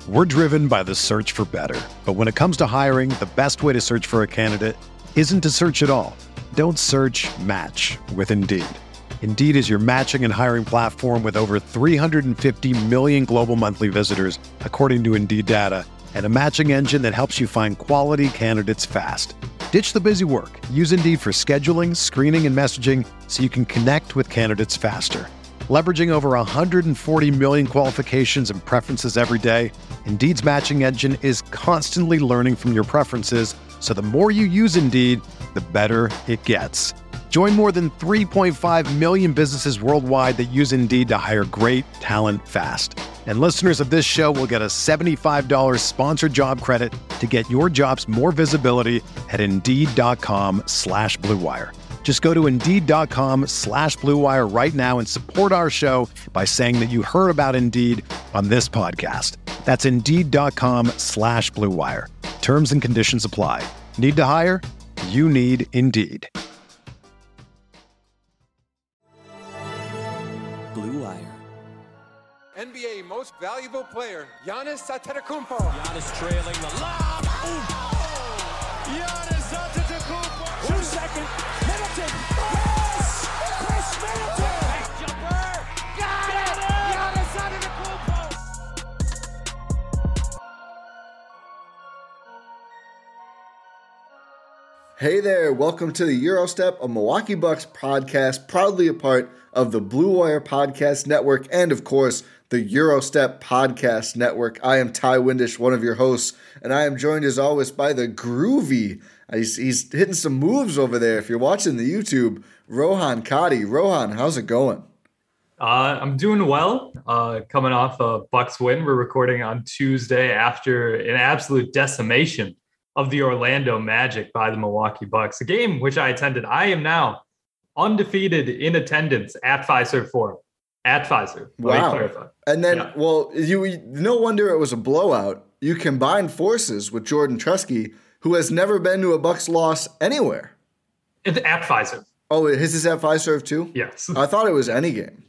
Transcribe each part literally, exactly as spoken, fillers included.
We're driven by the search for better. But when it comes to hiring, the best way to search for a candidate isn't to search at all. Don't search, match with Indeed. Indeed is your matching and hiring platform with over three hundred fifty million global monthly visitors, according to Indeed data, and a matching engine that helps you find quality candidates fast. Ditch the busy work. Use Indeed for scheduling, screening, and messaging so you can connect with candidates faster. Leveraging over one hundred forty million qualifications and preferences every day, Indeed's matching engine is constantly learning from your preferences, so the more you use Indeed, the better it gets. Join more than three point five million businesses worldwide that use Indeed to hire great talent fast. And listeners of this show will get a seventy-five dollars sponsored job credit to get your jobs more visibility at Indeed.com slash Blue Wire. Just go to Indeed.com slash Blue Wire right now and support our show by saying that you heard about Indeed on this podcast. That's Indeed.com slash Blue Wire. Terms and conditions apply. Need to hire? You need Indeed. Blue Wire. N B A Most Valuable Player, Giannis Antetokounmpo. Giannis trailing the lob. Ooh. Giannis Antetokounmpo. Two second. Middleton. Yes! Chris Middleton. Nice jumper. Got it. Giannis Antetokounmpo. Hey there, welcome to the Eurostep, a Milwaukee Bucks podcast, proudly a part of the Blue Wire Podcast Network and, of course, the Eurostep Podcast Network. I am Ty Windish, one of your hosts, and I am joined as always by the groovy, he's, he's hitting some moves over there. If you're watching the YouTube, Rohan Kadi. Rohan, how's it going? Uh, I'm doing well. Uh, coming off a Bucks win, we're recording on Tuesday after an absolute decimation of the Orlando Magic by the Milwaukee Bucks, a game which I attended. I am now undefeated in attendance at Fiserv Forum. At Fiserv. Wow. And then, yeah. well, you no wonder it was a blowout. You combined forces with Jordan Trusky, who has never been to a Bucks loss anywhere. It's at Fiserv. Oh, his is at Fiserv too? Yes. I thought it was any game.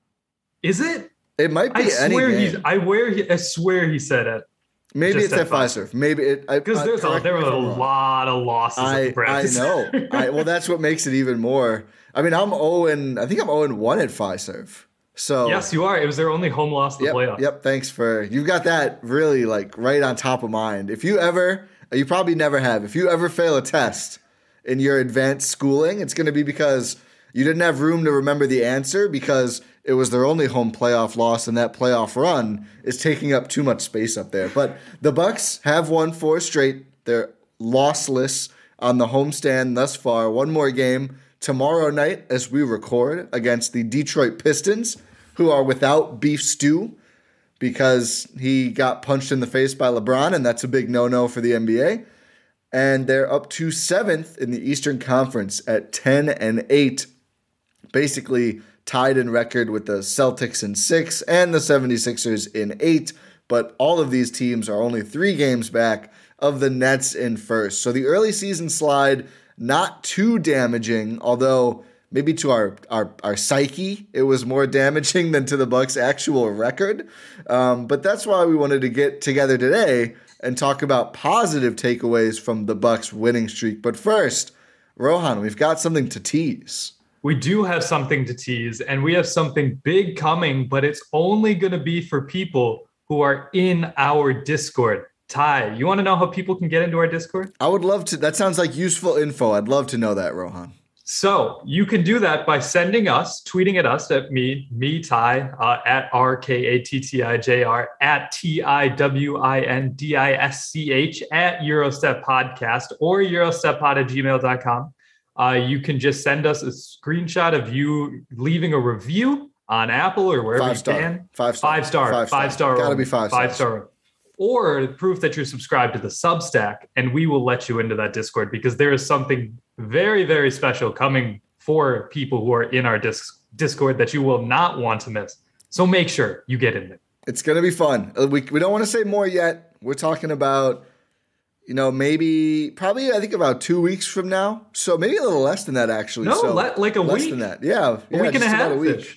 Is it? It might be I any swear game. He's, I, wear, he, I swear he said it. Maybe it's at Fiserv. Maybe it because there's a, there were a lot of losses. I at the I know. I, well, that's what makes it even more. I mean, I'm zero and I think I'm zero and one at Fiserv. So yes, you are. It was their only home loss in the yep, playoffs. Yep. Thanks for you've got that really like right on top of mind. If you ever, you probably never have. If you ever fail a test in your advanced schooling, it's going to be because you didn't have room to remember the answer because it was their only home playoff loss, and that playoff run is taking up too much space up there. But the Bucks have won four straight. They're lossless on the homestand thus far. One more game tomorrow night as we record against the Detroit Pistons, who are without Beef Stew because he got punched in the face by LeBron, and that's a big no-no for the N B A. And they're up to seventh in the Eastern Conference at ten and eight, basically tied in record with the Celtics in six and the seventy-sixers in eight, but all of these teams are only three games back of the Nets in first. So the early season slide, not too damaging, although maybe to our, our, our psyche, it was more damaging than to the Bucks' actual record. Um, but that's why we wanted to get together today and talk about positive takeaways from the Bucks' winning streak. But first, Rohan, we've got something to tease. We do have something to tease, and we have something big coming, but it's only going to be for people who are in our Discord. Ty, you want to know how people can get into our Discord? I would love to. That sounds like useful info. I'd love to know that, Rohan. So you can do that by sending us, tweeting at us at me, me, Ty, uh, at R K A T T I J R, at T I W I N D I S C H, at Eurostep Podcast, or eurostepod at gmail dot com. Uh, you can just send us a screenshot of you leaving a review on Apple or wherever five you star. can. Five star. Five star. Five star. Five star. Gotta be five Five stars. star. Or proof that you're subscribed to the Substack, and we will let you into that Discord because there is something very, very special coming for people who are in our dis- Discord that you will not want to miss. So make sure you get in there. It's going to be fun. We, we don't want to say more yet. We're talking about, you know, maybe, probably, I think about two weeks from now. So maybe a little less than that, actually. No, so le- like a less week. than that. Yeah. A yeah week and a just half. about a week.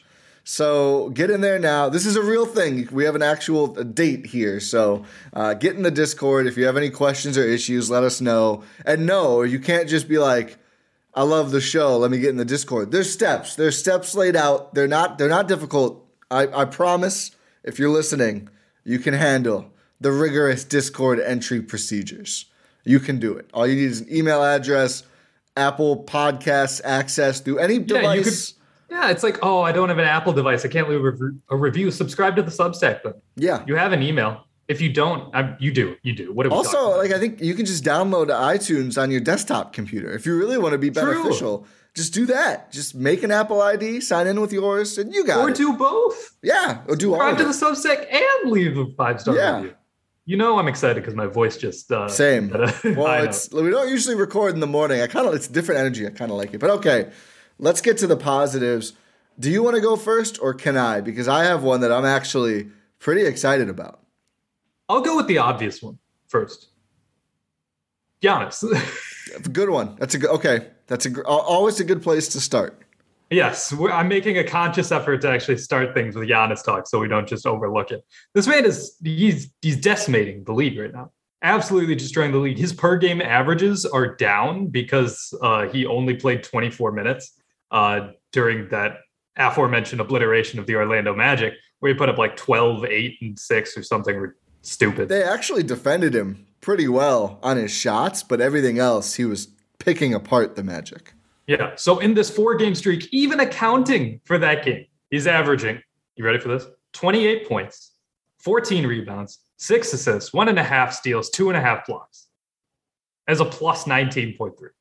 So get in there now. This is a real thing. We have an actual date here. So uh, get in the Discord. If you have any questions or issues, let us know. And no, you can't just be like, I love the show, let me get in the Discord. There's steps. There's steps laid out. They're not they're not difficult. I, I promise, if you're listening, you can handle the rigorous Discord entry procedures. You can do it. All you need is an email address, Apple Podcasts access through any device. Yeah, you could, yeah, it's like, oh, I don't have an Apple device. I can't leave a, re- a review. Subscribe to the Substack. But yeah. You have an email. If you don't, I, you do. You do. What are we Also, talking about? like I think you can just download iTunes on your desktop computer. If you really want to be beneficial, True. just do that. Just make an Apple I D, sign in with yours, and you got or it. Or do both. Yeah, or do Subscribe all to of the Substack and leave a five-star yeah. review. You know I'm excited because my voice just... Uh, Same. A, well, it's we don't usually record in the morning. I kind of It's different energy. I kind of like it. But okay, let's get to the positives. Do you want to go first or can I? Because I have one that I'm actually pretty excited about. I'll go with the obvious one first. Giannis. Good one. That's a good. Okay, that's a always a good place to start. Yes, we're, I'm making a conscious effort to actually start things with Giannis talk, so we don't just overlook it. This man is he's he's decimating the league right now. Absolutely destroying the league. His per game averages are down because uh, he only played twenty-four minutes uh, during that aforementioned obliteration of the Orlando Magic, where he put up like twelve, eight, and six or something stupid. They actually defended him pretty well on his shots, but everything else, he was picking apart the Magic. Yeah. So in this four-game streak, even accounting for that game, he's averaging, you ready for this? twenty-eight points, fourteen rebounds, six assists, one and a half steals, two and a half blocks, as a plus nineteen point three.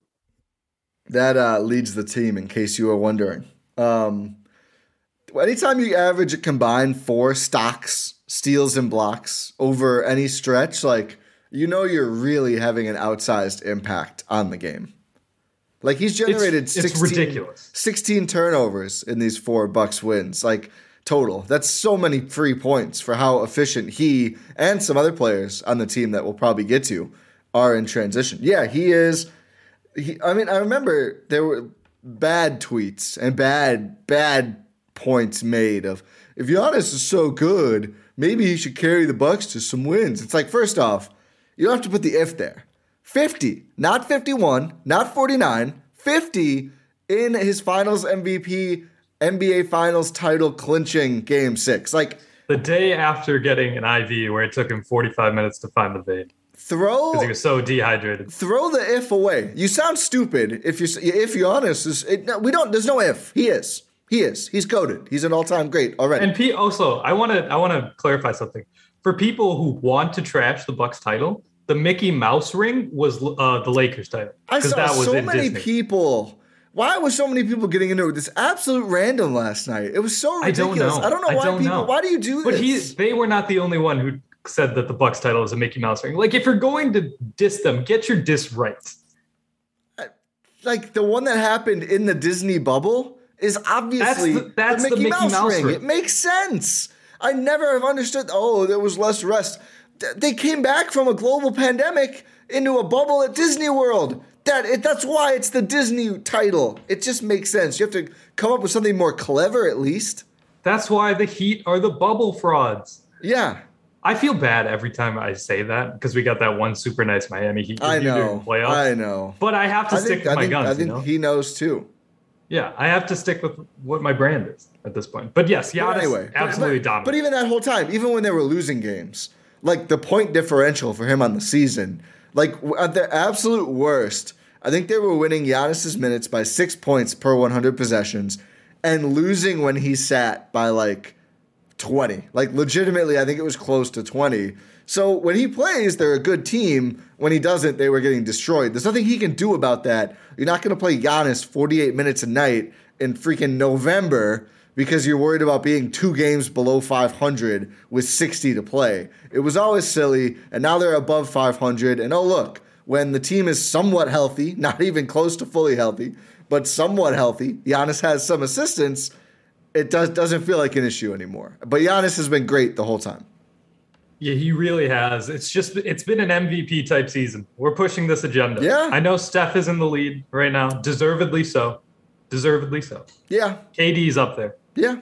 That uh, leads the team, in case you were wondering. Um, anytime you average a combined four stocks, steals, and blocks over any stretch, like, you know you're really having an outsized impact on the game. Like, he's generated it's, it's sixteen, ridiculous. sixteen turnovers in these four Bucks wins, like, total. That's so many free points for how efficient he and some other players on the team that we'll probably get to are in transition. Yeah, he is. He, I mean, I remember there were bad tweets and bad, bad points made of, if Giannis is so good, maybe he should carry the Bucks to some wins. It's like, first off, you don't have to put the if there. fifty, not fifty-one, not forty-nine, fifty in his finals M V P, N B A Finals title clinching game six. Like, the day after getting an I V where it took him forty-five minutes to find the vein. Throw because he was so dehydrated. Throw the if away. You sound stupid if you if Giannis is. It, no, we don't. There's no if. He is. He is. He's goated. He's an all-time great already. And P, also, I want to I want to clarify something for people who want to trash the Bucks title. The Mickey Mouse ring was uh, the Lakers title. I saw that was so in many Disney. people. Why was so many people getting into this absolute random last night? It was so ridiculous. I don't know. I don't know I why don't people. know. Why do you do but this? But they were not the only one who said that the Bucks title is a Mickey Mouse ring. Like, if you're going to diss them, get your diss right. Like, the one that happened in the Disney bubble is obviously that's the, that's the Mickey, the Mickey Mouse, Mouse ring. ring. It makes sense. I never have understood. Oh, there was less rest. They came back from a global pandemic into a bubble at Disney World. That it, that's why it's the Disney title. It just makes sense. You have to come up with something more clever, at least. That's why the Heat are the bubble frauds. Yeah. I feel bad every time I say that because we got that one super nice Miami Heat I review know. during playoffs. I know. But I have to I stick think, with I my think, guns. I think you know? he knows too. Yeah, I have to stick with what my brand is at this point. But yes, Giannis But anyway, absolutely but, dominant. But even that whole time, even when they were losing games, like the point differential for him on the season, like at the absolute worst, I think they were winning Giannis's minutes by six points per one hundred possessions and losing when he sat by like twenty. Like legitimately, I think it was close to twenty. So when he plays, they're a good team. When he doesn't, they were getting destroyed. There's nothing he can do about that. You're not going to play Giannis forty-eight minutes a night in freaking November because you're worried about being two games below five hundred with sixty to play. It was always silly, and now they're above five hundred. And oh, look, when the team is somewhat healthy, not even close to fully healthy, but somewhat healthy, Giannis has some assistance, it does, doesn't feel like an issue anymore. But Giannis has been great the whole time. Yeah, he really has. It's just, it's been an M V P type season. We're pushing this agenda. Yeah. I know Steph is in the lead right now. Deservedly so. Deservedly so. Yeah. K D's up there. Yeah.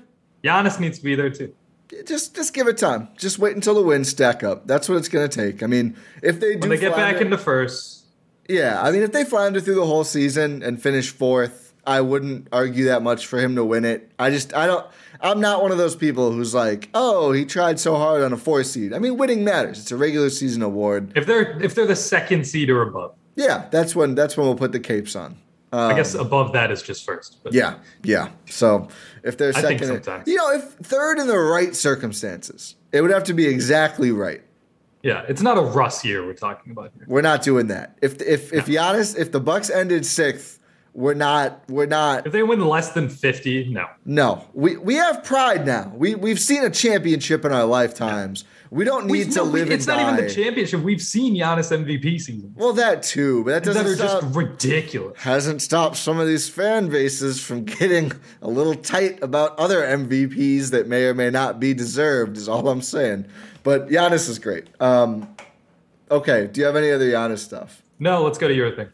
Giannis needs to be there too. Just just give it time. Just wait until the wins stack up. That's what it's going to take. I mean, if they do when they get flounder, back into first. Yeah, I mean, if they flounder through the whole season and finish fourth, I wouldn't argue that much for him to win it. I just, I don't, I'm not one of those people who's like, oh, he tried so hard on a four seed. I mean, winning matters. It's a regular season award. If they're if they're the second seed or above. Yeah, that's when that's when we'll put the capes on. Um, I guess above that is just first. But. Yeah, yeah. So if they're I second, think sometimes. you know, if third in the right circumstances, it would have to be exactly right. Yeah, it's not a Russ year we're talking about here. We're not doing that. If if if Giannis, if the Bucks ended sixth, we're not we're not. If they win less than fifty, no. No, we we have pride now. We we've seen a championship in our lifetimes. We don't need we, to no, live we, It's and not die. even the championship. We've seen Giannis M V P seasons. Well, that too, but that doesn't that are stop, just ridiculous. Hasn't stopped some of these fan bases from getting a little tight about other M V Ps that may or may not be deserved. Is all I'm saying. But Giannis is great. Um, okay, do you have any other Giannis stuff? No, let's go to your thing.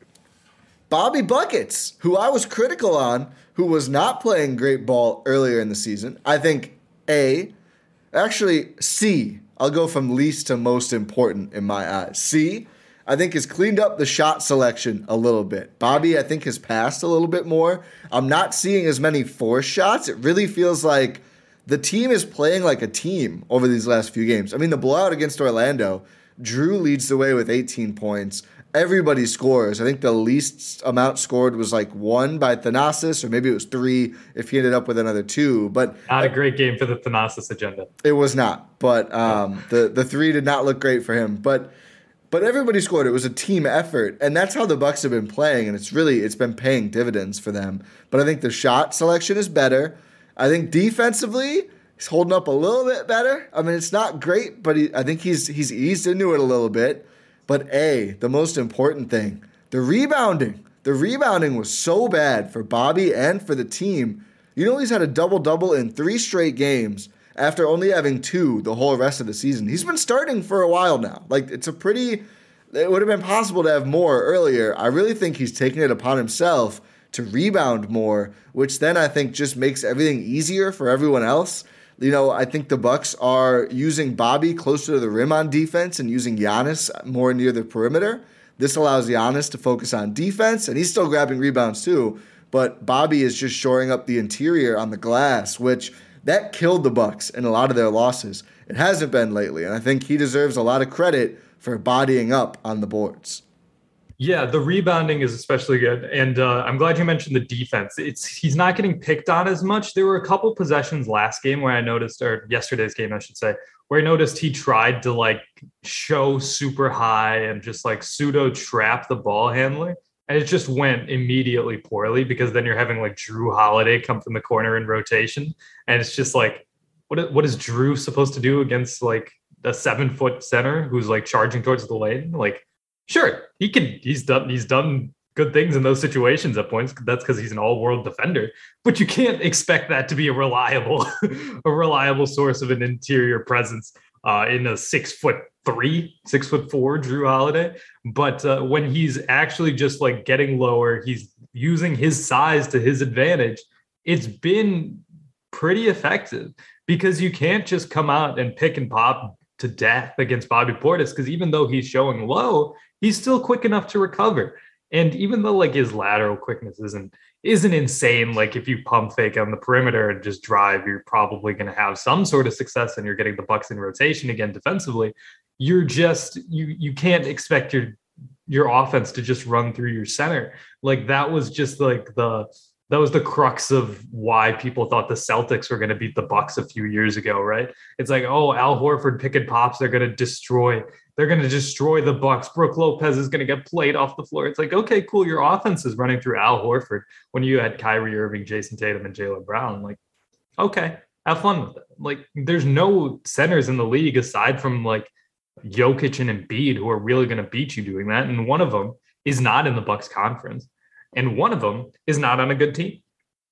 Bobby Buckets, who I was critical on, who was not playing great ball earlier in the season. I think A, actually C. I'll go from least to most important in my eyes. C, I think has cleaned up the shot selection a little bit. Bobby, I think, has passed a little bit more. I'm not seeing as many forced shots. It really feels like the team is playing like a team over these last few games. I mean, the blowout against Orlando, Drew leads the way with eighteen points. Everybody scores. I think the least amount scored was like one by Thanasis, or maybe it was three if he ended up with another two. But not a great game for the Thanasis agenda. It was not. But um, the the three did not look great for him. But but everybody scored. It was a team effort, and that's how the Bucks have been playing. And it's really it's been paying dividends for them. But I think the shot selection is better. I think defensively he's holding up a little bit better. I mean, it's not great, but he, I think he's he's eased into it a little bit. But A, the most important thing, the rebounding. The rebounding was so bad for Bobby and for the team. You know, he's had a double-double in three straight games after only having two the whole rest of the season. He's been starting for a while now. Like, it's a pretty, it would have been possible to have more earlier. I really think he's taking it upon himself to rebound more, which then I think just makes everything easier for everyone else. You know, I think the Bucks are using Bobby closer to the rim on defense and using Giannis more near the perimeter. This allows Giannis to focus on defense, and he's still grabbing rebounds too, but Bobby is just shoring up the interior on the glass, which that killed the Bucks in a lot of their losses. It hasn't been lately, and I think he deserves a lot of credit for bodying up on the boards. Yeah, the rebounding is especially good. And uh, I'm glad you mentioned the defense. It's he's not getting picked on as much. There were a couple possessions last game where I noticed, or yesterday's game, I should say, where I noticed he tried to like show super high and just like pseudo trap the ball handler. And it just went immediately poorly because then you're having like Drew Holiday come from the corner in rotation. And it's just like, what, what is Drew supposed to do against like a seven foot center who's like charging towards the lane? Like, sure, he can. He's done. He's done good things in those situations at points. That's because he's an all-world defender. But you can't expect that to be a reliable, a reliable source of an interior presence uh, in a six foot three, six foot four Drew Holiday. But uh, when he's actually just like getting lower, he's using his size to his advantage. It's been pretty effective because you can't just come out and pick and pop to death against Bobby Portis because even though he's showing low, he's still quick enough to recover. And even though like his lateral quickness isn't isn't insane, like if you pump fake on the perimeter and just drive, you're probably going to have some sort of success and you're getting the Bucks in rotation again defensively. You're just you you can't expect your your offense to just run through your center. Like that was just like the that was the crux of why people thought the Celtics were going to beat the Bucks a few years ago, right? It's like, oh, Al Horford pick and pops, they're going to destroy, they're going to destroy the Bucks. Brooke Lopez is going to get played off the floor. It's like, okay, cool. Your offense is running through Al Horford when you had Kyrie Irving, Jason Tatum, and Jaylen Brown. Like, okay, have fun with it. Like, there's no centers in the league aside from like Jokic and Embiid who are really going to beat you doing that. And one of them is not in the Bucks conference. And one of them is not on a good team.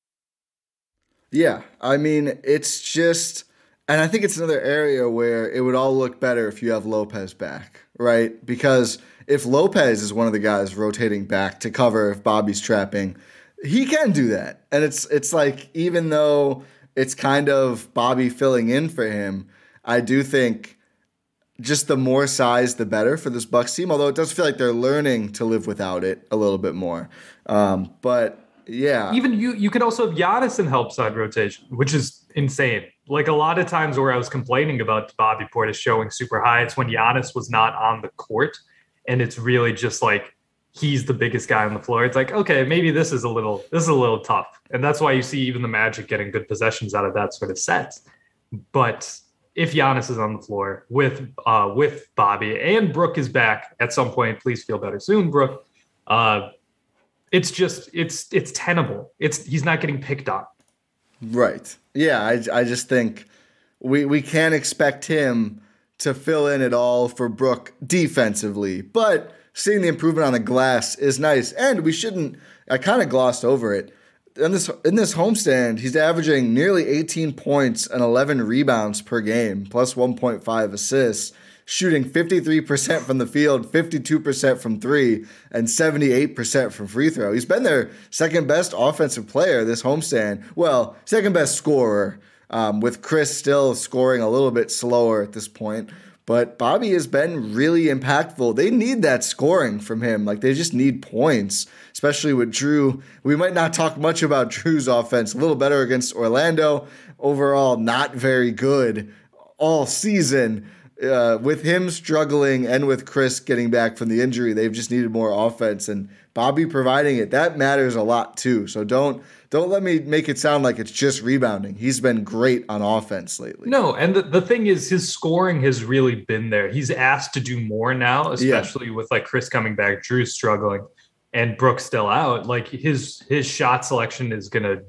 Yeah, I mean, it's just, and I think it's another area where it would all look better if you have Lopez back, right? Because if Lopez is one of the guys rotating back to cover if Bobby's trapping, he can do that. And it's it's like, even though it's kind of Bobby filling in for him. I do think just the more size, the better for this Bucks team, although it does feel like they're learning to live without it a little bit more. Um, but yeah. Even you you could also have Giannis in help side rotation, which is insane. Like a lot of times where I was complaining about Bobby Portis showing super high, it's when Giannis was not on the court. And it's really just like he's the biggest guy on the floor. It's like, okay, maybe this is a little this is a little tough. And that's why you see even the Magic getting good possessions out of that sort of set. But if Giannis is on the floor with uh, with Bobby and Brooke is back at some point, please feel better soon, Brooke. Uh, it's just it's it's tenable. It's he's not getting picked on. Right. Yeah, I, I just think we we can't expect him to fill in at all for Brooke defensively. But seeing the improvement on the glass is nice. And we shouldn't – I kind of glossed over it. In this in this homestand, he's averaging nearly eighteen points and eleven rebounds per game, plus one point five assists, shooting fifty-three percent from the field, fifty-two percent from three, and seventy-eight percent from free throw. He's been their second best offensive player this homestand. Well, second best scorer, um, with Chris still scoring a little bit slower at this point. But Bobby has been really impactful. They need that scoring from him. Like, they just need points, especially with Drew. We might not talk much about Drew's offense. A little better against Orlando. Overall, not very good all season. Uh, with him struggling and with Chris getting back from the injury, they've just needed more offense. And Bobby providing it, that matters a lot too. So don't don't let me make it sound like it's just rebounding. He's been great on offense lately. No, and the, the thing is, his scoring has really been there. He's asked to do more now, especially yeah. with like Chris coming back, Drew struggling, and Brooks still out. Like his his shot selection is gonna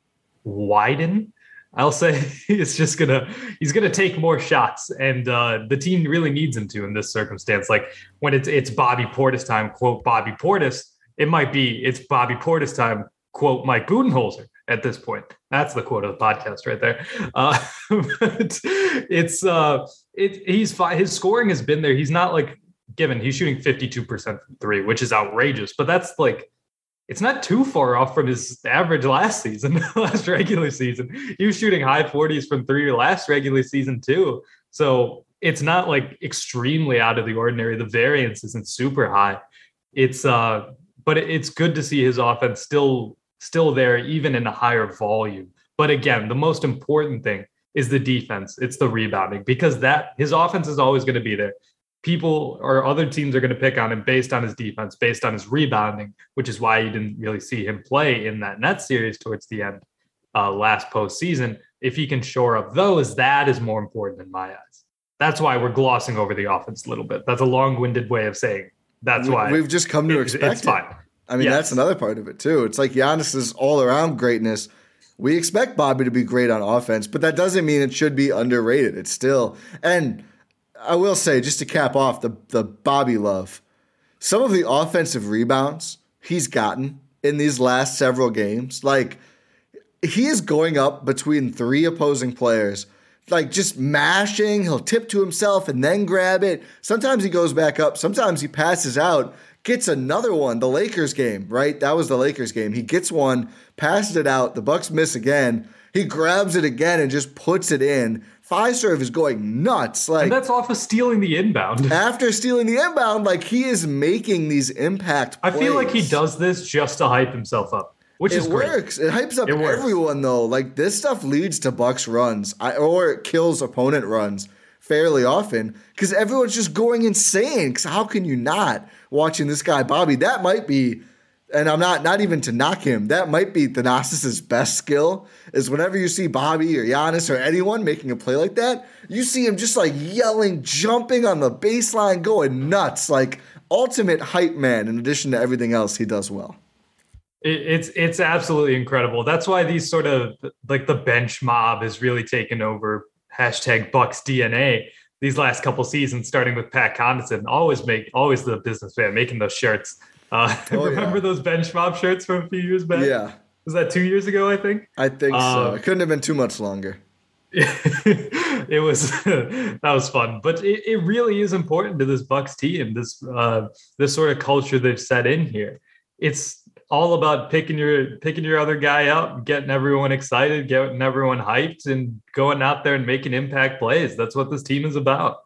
widen. I'll say it's just gonna he's gonna take more shots, and uh, the team really needs him to in this circumstance. Like when it's it's Bobby Portis time, quote Bobby Portis, it might be it's Bobby Portis time, quote Mike Budenholzer at this point. That's the quote of the podcast right there. Uh, but it's uh, it he's fine. His scoring has been there. He's not like given. He's shooting fifty-two percent from three, which is outrageous. But that's like. It's not too far off from his average last season, last regular season. He was shooting high forties from three last regular season too. So it's not like extremely out of the ordinary. The variance isn't super high. It's uh, but it's good to see his offense still still there, even in a higher volume. But again, the most important thing is the defense. It's the rebounding, because that his offense is always going to be there. People or other teams are going to pick on him based on his defense, based on his rebounding, which is why you didn't really see him play in that Nets series towards the end uh, last postseason. If he can shore up those, that is more important in my eyes. That's why we're glossing over the offense a little bit. That's a long-winded way of saying that's why we've just come to it, expect it's fine. It. I mean, yes. That's another part of it too. It's like Giannis's all-around greatness. We expect Bobby to be great on offense, but that doesn't mean it should be underrated. It's still and. I will say, just to cap off the, the Bobby love, some of the offensive rebounds he's gotten in these last several games, like he is going up between three opposing players, like just mashing. He'll tip to himself and then grab it. Sometimes he goes back up. Sometimes he passes out, gets another one. The Lakers game, right? That was the Lakers game. He gets one, passes it out. The Bucks miss again. He grabs it again and just puts it in. Fiserv is going nuts. Like, and that's off of stealing the inbound. After stealing the inbound, like he is making these impact plays. I feel like he does this just to hype himself up, which it is great. works. It hypes up it everyone though. Like this stuff leads to Bucks runs, I, or it kills opponent runs fairly often because everyone's just going insane. Because how can you not watching this guy Bobby? That might be. And I'm not not even to knock him. That might be Thanasis' best skill is whenever you see Bobby or Giannis or anyone making a play like that, you see him just like yelling, jumping on the baseline, going nuts, like ultimate hype man in addition to everything else he does well. It, it's it's absolutely incredible. That's why these sort of like the bench mob has really taken over hashtag Bucks D N A these last couple seasons, starting with Pat Connaughton. Always make always the businessman making those shirts. Uh, oh, remember yeah. those bench mob shirts from a few years back? Yeah. Was that two years ago, I think? I think um, so. It couldn't have been too much longer. It was that was fun. But it, it really is important to this Bucks team, this uh, this sort of culture they've set in here. It's all about picking your picking your other guy up, getting everyone excited, getting everyone hyped, and going out there and making impact plays. That's what this team is about.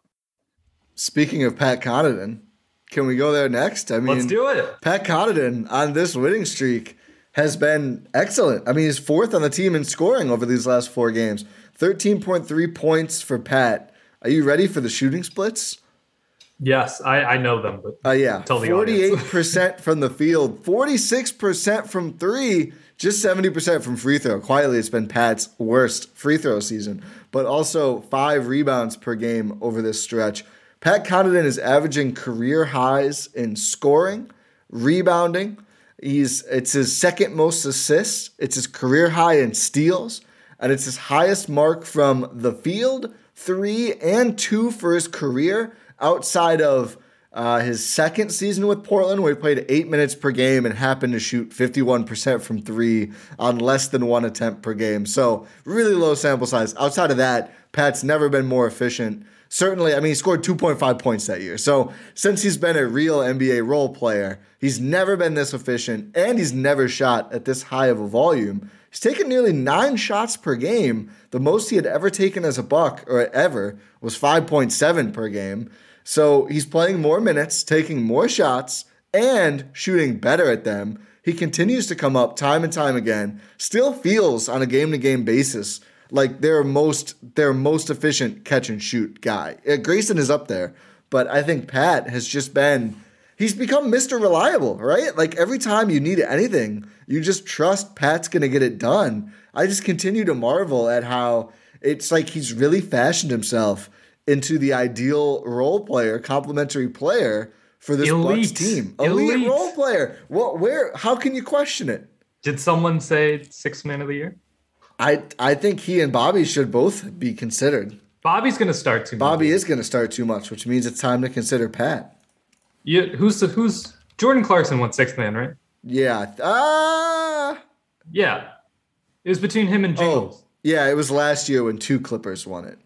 Speaking of Pat Connaughton, can we go there next? I mean, let's do it. Pat Connaughton on this winning streak has been excellent. I mean, he's fourth on the team in scoring over these last four games. thirteen point three points for Pat. Are you ready for the shooting splits? Yes, I, I know them, but uh, yeah, tell the forty-eight percent from the field, forty-six percent from three, just seventy percent from free throw. Quietly, it's been Pat's worst free throw season, but also five rebounds per game over this stretch. Pat Connaughton is averaging career highs in scoring, rebounding. He's it's his second most assists. It's his career high in steals, and it's his highest mark from the field, three and two for his career, outside of uh, his second season with Portland, where he played eight minutes per game and happened to shoot fifty-one percent from three on less than one attempt per game. So really low sample size. Outside of that, Pat's never been more efficient. Certainly, I mean, he scored two point five points that year. So since he's been a real N B A role player, he's never been this efficient, and he's never shot at this high of a volume. He's taken nearly nine shots per game. The most he had ever taken as a Buck, or ever, was five point seven per game. So he's playing more minutes, taking more shots, and shooting better at them. He continues to come up time and time again. Still feels on a game-to-game basis like their most their most efficient catch and shoot guy. Uh, Grayson is up there, but I think Pat has just been he's become Mister Reliable, right? Like every time you need anything, you just trust Pat's going to get it done. I just continue to marvel at how it's like he's really fashioned himself into the ideal role player, complementary player for this Elite. Bucks team. Elite, Elite role player. What where how can you question it? Did someone say sixth man of the year? I I think he and Bobby should both be considered. Bobby's going to start too much. Bobby is going to start too much, which means it's time to consider Pat. Yeah, who's the, who's Jordan Clarkson went sixth man, right? Yeah. Ah. Uh, yeah. It was between him and Jingles. Oh, yeah, it was last year when two Clippers won it.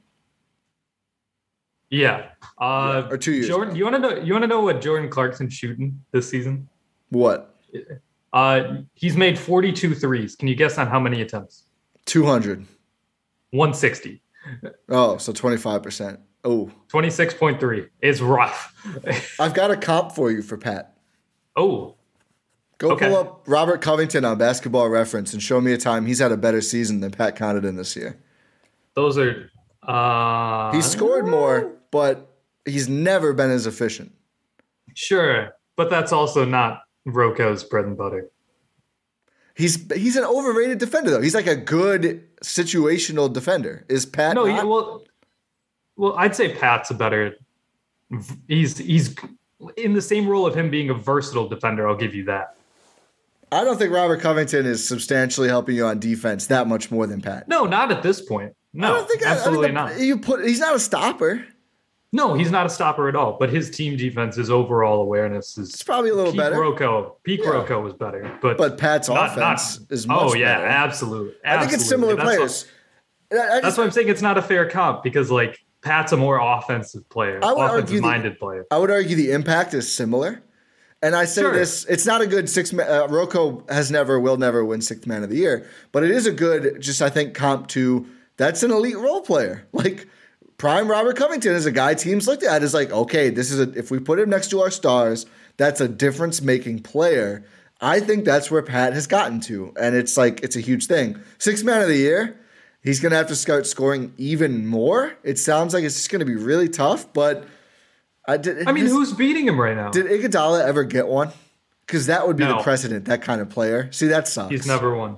Yeah. Uh, yeah. Or two years Jordan, ago. you want to know you want to know what Jordan Clarkson's shooting this season? What? Uh, he's made forty-two threes. Can you guess on how many attempts? two hundred. one sixty. Oh, so twenty-five percent. Oh. twenty-six point three. It's rough. I've got a comp for you for Pat. Oh. Go okay. pull up Robert Covington on Basketball Reference and show me a time he's had a better season than Pat Connaughton this year. Those are... Uh, he scored more, but he's never been as efficient. Sure, but that's also not Roko's bread and butter. He's he's an overrated defender, though. He's like a good situational defender. Is Pat No, not? he, well, well, I'd say Pat's a better... He's he's in the same role of him being a versatile defender. I'll give you that. I don't think Robert Covington is substantially helping you on defense that much more than Pat. No, not at this point. No, I don't think absolutely I, I not. You put he's not a stopper. No, he's not a stopper at all. But his team defense, his overall awareness is it's probably a little peak better. Rocco, peak Yeah. Rocco was better, but But Pat's not, offense not, is much oh yeah, better. absolutely. I think it's similar Absolutely. players. That's, I- I what, just- that's why I'm saying it's not a fair comp because like Pat's a more offensive player, I would argue offensive minded the, player. I would argue the impact is similar. And I say Sure. this, it's not a good six man. Uh, Rocco has never, will never win sixth man of the year, but it is a good, just I think, comp to that's an elite role player. Like prime Robert Covington is a guy teams looked at as like, okay, this is a, if we put him next to our stars, that's a difference making player. I think that's where Pat has gotten to. And it's like, it's a huge thing. Sixth man of the year, he's going to have to start scoring even more. It sounds like it's just going to be really tough, but I did. I mean, this- who's beating him right now? Did Iguodala ever get one? Because that would be No. the precedent, that kind of player. See, that sucks. He's never won.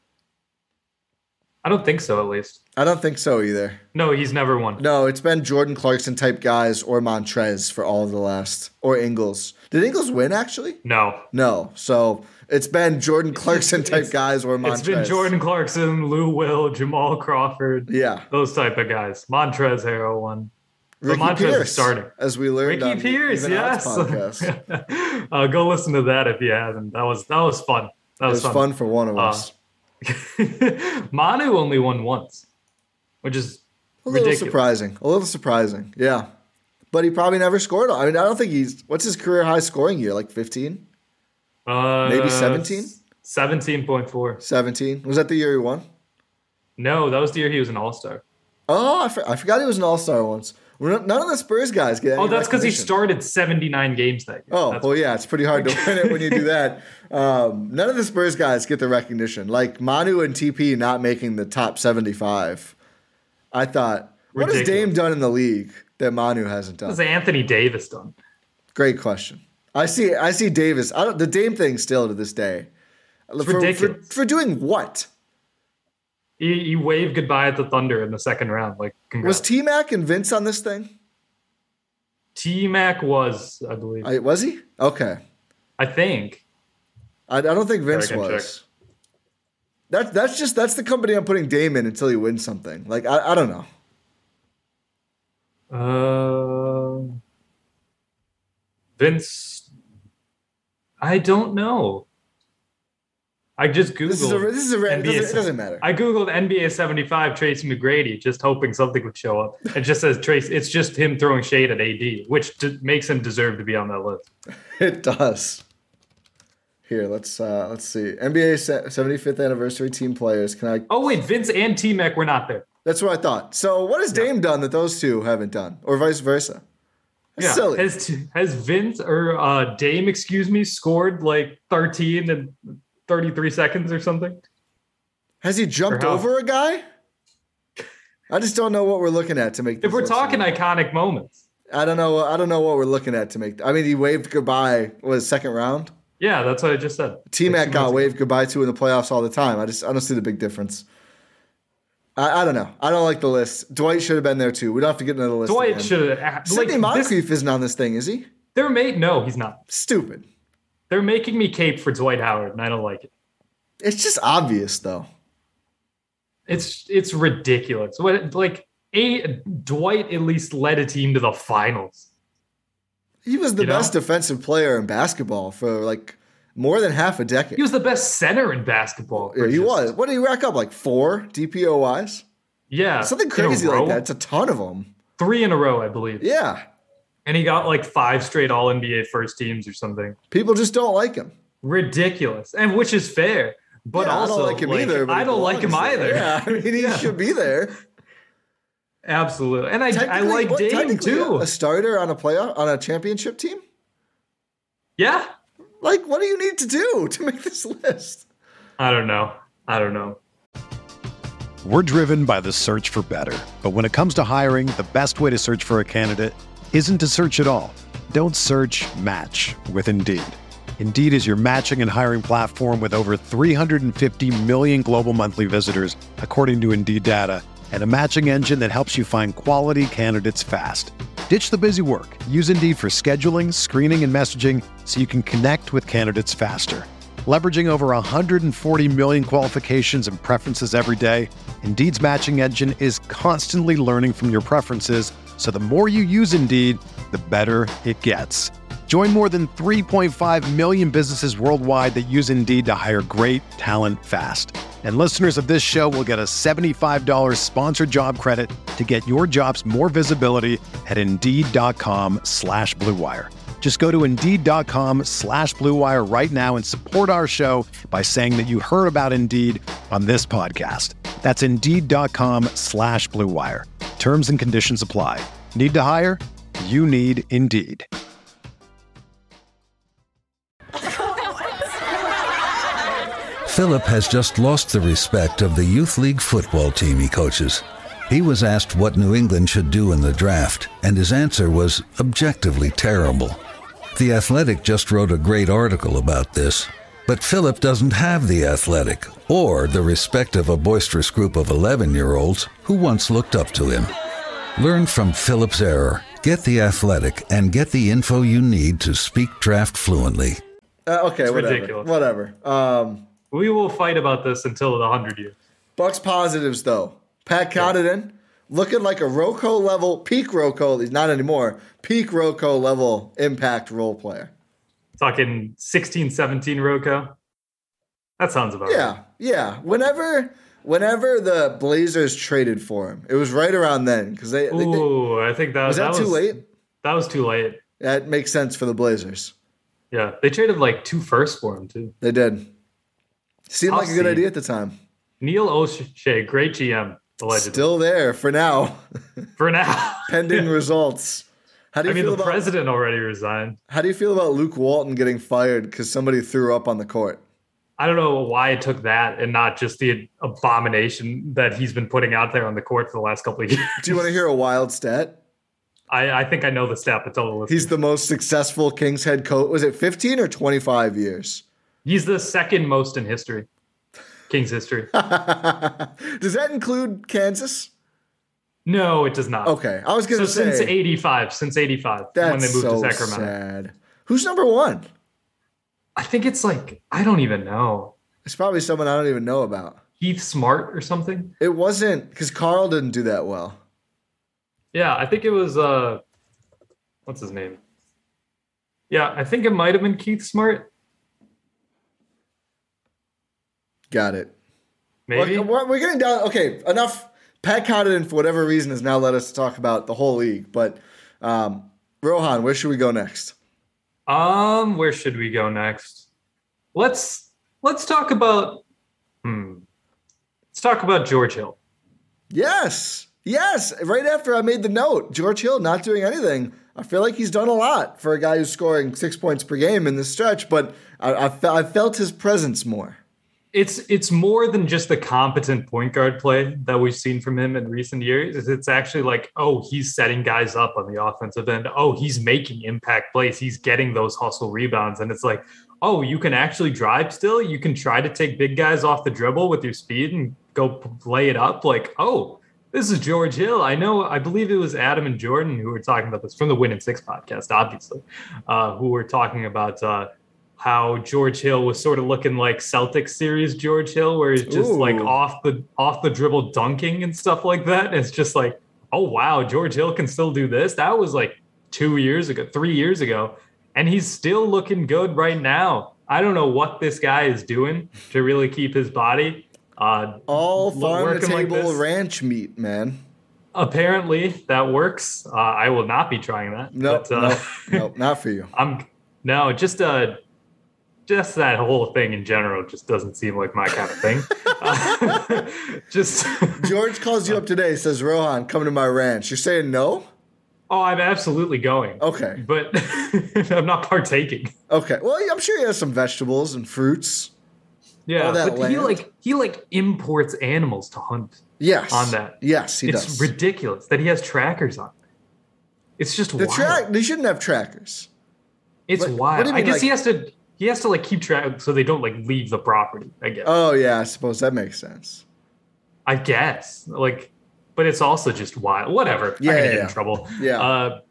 I don't think so, at least. I don't think so either. No, he's never won. No, it's been Jordan Clarkson type guys or Montrez for all of the last, or Ingles. Did Ingles win actually? No. No. So it's been Jordan Clarkson type It's- guys or Montrez. It's been Jordan Clarkson, Lou Will, Jamal Crawford. Yeah. Those type of guys. Montrez Harrell one. But Ricky Montrez is Pierce, starting. as we learned Ricky on Pierce, Even Odds yes. podcast. uh, go listen to that if you haven't. That was that was fun. That It was, was fun for one of Uh, us. Manu only won once, which is A little ridiculous. surprising. A little surprising. Yeah. But he probably never scored. I mean, I don't think he's. What's his career high scoring year? Like fifteen? Uh, Maybe seventeen? seventeen point four. seventeen. Was that the year he won? No, that was the year he was an all-star. Oh, I, for, I forgot he was an all-star once. None of the Spurs guys get any Oh, that's because he recognition. started seventy-nine games that year. Oh, That's well, yeah, it's pretty hard to win it when you do that. Um, none of the Spurs guys get the recognition. Like Manu and T P not making the top seventy-five. I thought, what has Ridiculous. Dame done in the league that Manu hasn't What done? has Anthony Davis done? Great question. I see. I see Davis. I don't, the Dame thing still to this day. It's for, ridiculous. For, for doing what? He, he waved goodbye at the Thunder in the second round. Like, congrats. Was T Mac and Vince on this thing? T-Mac was, I believe. I, was he? Okay. I think. I, I don't think Vince I can was. That, that's just that's the company I'm putting Dame in until he wins something. Like I, I don't know. Uh, Vince, I don't know. I just googled. This is a this is a it N B A doesn't, it doesn't matter. I googled N B A seventy-five Tracy McGrady, just hoping something would show up. It just says Trace. It's just him throwing shade at A D, which d- makes him deserve to be on that list. It does. Here, let's uh, let's see. N B A seventy-fifth anniversary team players. Can I? Oh wait, Vince and T-Mac were not there. That's what I thought. So what has Dame done that those two haven't done, or vice versa? That's Yeah, silly. has t- has Vince or uh, Dame, excuse me, scored like thirteen and thirty-three seconds or something? Has he jumped Or how- over a guy? I just don't know what we're looking at to make. If this we're list talking work. iconic moments, I don't know. I don't know what we're looking at to make. I mean, he waved goodbye. Was second round? yeah, that's what I just said. T Mac Like two got months waved goodbye to in the playoffs all the time. I just I don't see the big difference. I, I don't know. I don't like the list. Dwight should have been there too. We don't have to get into the list. Dwight again. should have. Sidney Like, this, Moncrief isn't on this thing, is he? they're made. No, he's not. Stupid. They're making me cape for Dwight Howard, and I don't like it. It's just obvious though. It's it's ridiculous. What like a Dwight at least led a team to the finals. He was the You know? best defensive player in basketball for like more than half a decade. He was the best center in basketball. yeah, for he just- was. What did he rack up? Like four D P O Is? Yeah, Something in a crazy like row. that. It's a ton of them. Three in a row, I believe. Yeah. And he got like five straight All N B A first teams or something. People just don't like him. Ridiculous, and which is fair. But Yeah, also, I don't like him either. but I he don't like him belongs there. either. Yeah, I mean, he Yeah. should be there. Absolutely, and I I Technically- like what, Dame technically too. A starter on a playoff on a championship team? Yeah, Like, what do you need to do to make this list? I don't know. I don't know. We're driven by the search for better. But when it comes to hiring, the best way to search for a candidate isn't to search at all. Don't search, match with Indeed. Indeed is your matching and hiring platform with over three hundred fifty million global monthly visitors, according to Indeed data, and a matching engine that helps you find quality candidates fast. Ditch the busy work. Use Indeed for scheduling, screening, and messaging so you can connect with candidates faster. Leveraging over one hundred forty million qualifications and preferences every day, Indeed's matching engine is constantly learning from your preferences, so the more you use Indeed, the better it gets. Join more than three point five million businesses worldwide that use Indeed to hire great talent fast. And listeners of this show will get a seventy-five dollars sponsored job credit to get your jobs more visibility at Indeed.com slash Blue Wire. Just go to Indeed.com slash Blue Wire right now and support our show by saying that you heard about Indeed on this podcast. That's Indeed.com slash Blue Wire. Terms and conditions apply. Need to hire? You need Indeed. Philip has just lost the respect of the youth league football team he coaches. He was asked what New England should do in the draft, and his answer was objectively terrible. The Athletic just wrote a great article about this, but Philip doesn't have the Athletic or the respect of a boisterous group of eleven-year-olds who once looked up to him. Learn from Philip's error, get the Athletic, and get the info you need to speak draft fluently. Uh, okay, It's whatever. ridiculous. Whatever. Um, We will fight about this until the hundred years. Bucks positives, though. Pat Connaughton, looking like a Rocco level, peak Rocco, he's not anymore, peak Rocco level impact role player. Talking sixteen, seventeen Rocco. That sounds about Yeah, right. yeah. Whenever whenever the Blazers traded for him, it was right around then. because they, they, they Ooh, I think that Was that too late? That was too late. That makes sense for the Blazers. Yeah, they traded like two firsts for him too. They did. Seemed I'll like a good see. idea at the time. Neil O'Shea, great G M, allegedly. Still there for now. For now. Pending results. How do you I mean, feel the about, president already resigned. How do you feel about Luke Walton getting fired because somebody threw up on the court? I don't know why it took that and not just the abomination that he's been putting out there on the court for the last couple of years. Do you want to hear a wild stat? I, I think I know the stat, but tell the listeners. He's the most successful Kings head coach. Was it fifteen or twenty-five years? He's the second most in history. Kings history. Does that include Kansas? No, it does not. Okay. I was going So to say. since eighty-five, since eighty-five, That's when they moved so to Sacramento. sad. Who's number one? I think it's like, I don't even know. It's probably someone I don't even know about. Keith Smart or something? It wasn't because Carl didn't do that well. Yeah, I think it was, uh, what's his name? Yeah, I think it might have been Keith Smart. Got it. Maybe. We're, we're- we're getting down. Okay, enough. Pat Connaughton, for whatever reason, has now led us to talk about the whole league. But um, Rohan, where should we go next? Um, where should we go next? Let's let's talk about hmm. Let's talk about George Hill. Yes. Yes. Right after I made the note, George Hill not doing anything. I feel like he's done a lot for a guy who's scoring six points per game in this stretch, but I, I, fe- I felt his presence more. It's it's more than just the competent point guard play that we've seen from him in recent years. It's actually like, oh, he's setting guys up on the offensive end. Oh, he's making impact plays. He's getting those hustle rebounds. And it's like, oh, you can actually drive still. You can try to take big guys off the dribble with your speed and go lay it up. Like, oh, this is George Hill. I know, I believe it was Adam and Jordan who were talking about this from the Win and Six podcast, obviously, uh, who were talking about uh, how George Hill was sort of looking like Celtics series George Hill, where he's just Ooh. like off the off the dribble dunking and stuff like that. And it's just like, oh, wow, George Hill can still do this. That was like two years ago, three years ago. And he's still looking good right now. I don't know what this guy is doing to really keep his body. Uh, All farm to working like table this. ranch meat, man. Apparently that works. Uh, I will not be trying that. No, but, uh, no, no, not for you. I'm no, just uh, just that whole thing in general just doesn't seem like my kind of thing. Uh, just George calls you up today, says, Rohan, come to my ranch. You're saying no? oh, I'm absolutely going. Okay. But I'm not partaking. Okay. Well, I'm sure he has some vegetables and fruits. Yeah, All that but he land. like he like imports animals to hunt Yes. on that. Yes, he it's does. ridiculous that he has trackers on. It's just the wild. track. They shouldn't have trackers. It's What- what wild. do you I mean, guess like- he has to he has to like keep track so they don't like leave the property. I guess. Oh yeah, I suppose that makes sense. I guess like, but it's also just wild. Whatever. Yeah, I'm gonna yeah, get yeah. in trouble. Yeah. Uh,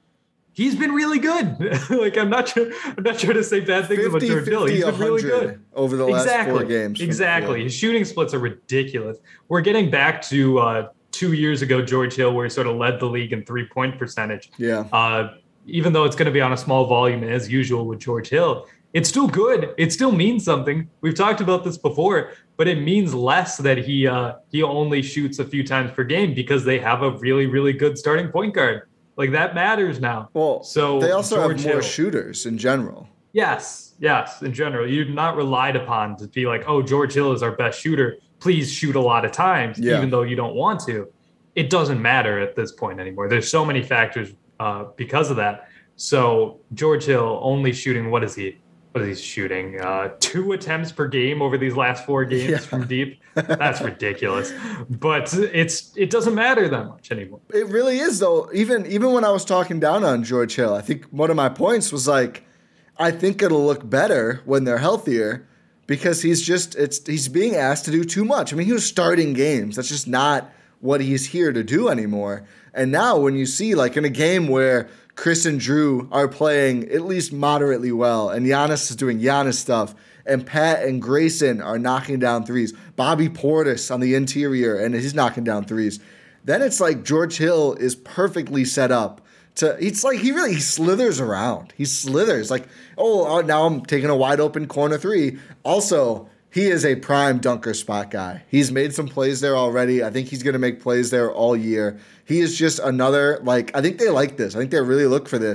he's been really good. like I'm not sure. I'm not trying to say bad things about fifty, George Hill. fifty, He's been really one hundred good. over the last exactly. four games. from the Exactly. field. His shooting splits are ridiculous. We're getting back to uh, two years ago, George Hill, where he sort of led the league in three point percentage. Yeah. Uh, even though it's going to be on a small volume as usual with George Hill, it's still good. It still means something. We've talked about this before, but it means less that he uh, he only shoots a few times per game because they have a really, really good starting point guard. Like that matters now. Well, so they also George have more Hill- shooters in general. Yes, yes. In general, you're not relied upon to be like, oh, George Hill is our best shooter. Please shoot a lot of times, Yeah. even though you don't want to. It doesn't matter at this point anymore. There's so many factors uh, because of that. So George Hill only shooting, what is he? What is he shooting? Uh, two attempts per game over these last four games Yeah. from deep. That's ridiculous. But it's it doesn't matter that much anymore. It really is, though. Even even when I was talking down on George Hill, I think one of my points was like, I think it'll look better when they're healthier because he's just it's he's being asked to do too much. I mean, he was starting games. That's just not what he's here to do anymore. And now when you see like in a game where Chris and Drew are playing at least moderately well, and Giannis is doing Giannis stuff, and Pat and Grayson are knocking down threes. Bobby Portis on the interior, and he's knocking down threes. Then it's like George Hill is perfectly set up to. It's like he really he slithers around. He slithers like, oh, now I'm taking a wide open corner three. Also, he is a prime dunker spot guy. He's made some plays there already. I think he's going to make plays there all year. He is just another, like, I think they like this. I think they really look for this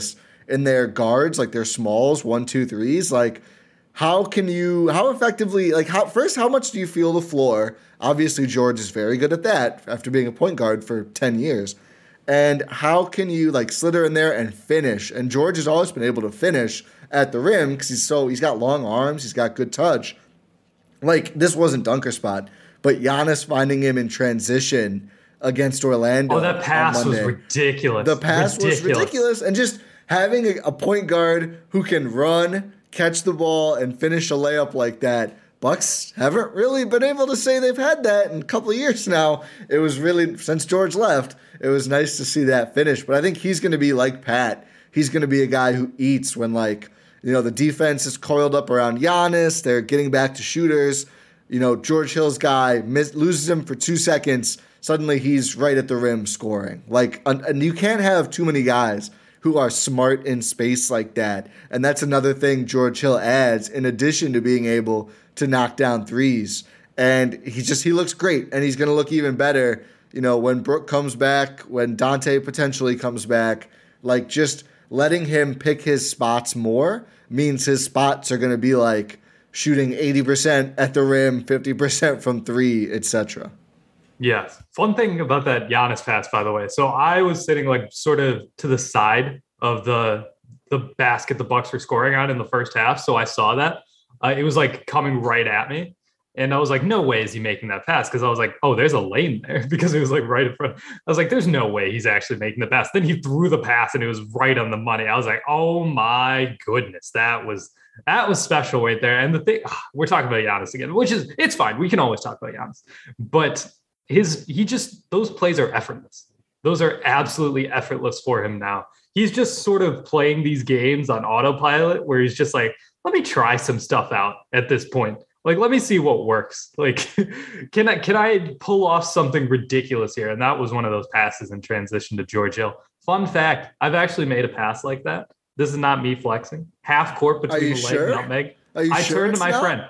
in their guards, like their smalls, one, two, threes. Like, how can you, how effectively, like, how first, how much do you feel the floor? Obviously, George is very good at that after being a point guard for ten years. And how can you, like, slither in there and finish? And George has always been able to finish at the rim because he's so, he's got long arms, he's got good touch. Like, this wasn't dunker spot, but Giannis finding him in transition against Orlando. Oh, that pass was ridiculous. The pass ridiculous. was ridiculous. And just having a, a point guard who can run, catch the ball, and finish a layup like that. Bucks haven't really been able to say they've had that in a couple of years now. It was really, since George left, it was nice to see that finish. But I think he's going to be like Pat. He's going to be a guy who eats when, like, you know, the defense is coiled up around Giannis. They're getting back to shooters. You know, George Hill's guy miss, loses him for two seconds. Suddenly he's right at the rim scoring. Like, and you can't have too many guys who are smart in space like that. And that's another thing George Hill adds in addition to being able to knock down threes. And he just, he looks great. And he's going to look even better, you know, when Brooke comes back, when Dante potentially comes back. Like, just letting him pick his spots more means his spots are going to be like shooting eighty percent at the rim, fifty percent from three, et cetera. Yes. Fun thing about that Giannis pass, by the way. So I was sitting like sort of to the side of the the basket the Bucks were scoring on in the first half. So I saw that. Uh, it was like coming right at me. And I was like, no way is he making that pass. Because I was like, oh, there's a lane there. Because it was like right in front. I was like, there's no way he's actually making the pass. Then he threw the pass and it was right on the money. I was like, oh my goodness. That was that was special right there. And the thing, we're talking about Giannis again, which is, it's fine. We can always talk about Giannis. But his, he just, those plays are effortless. Those are absolutely effortless for him now. He's just sort of playing these games on autopilot where he's just like, let me try some stuff out at this point. Like, let me see what works. Like, can I can I pull off something ridiculous here? And that was one of those passes in transition to George Hill. Fun fact, I've actually made a pass like that. This is not me flexing. Half court between the leg sure? and nutmeg. Are you I sure turned to my not? friend.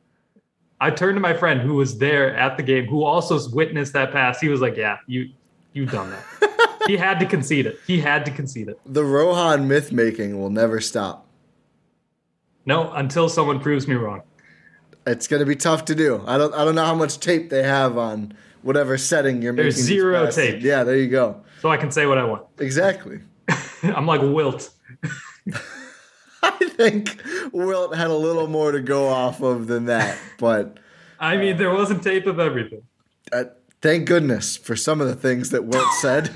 I turned to my friend who was there at the game, who also witnessed that pass. He was like, yeah, you, you've done that. He had to concede it. He had to concede it. The Rohan myth making will never stop. No, until someone proves me wrong. It's going to be tough to do. I don't I don't know how much tape they have on whatever setting you're There's making. There's zero passes. tape. Yeah, there you go. So I can say what I want. Exactly. I'm like Wilt. I think Wilt had a little more to go off of than that, but I mean, there wasn't tape of everything. uh, thank goodness for some of the things that Wilt said.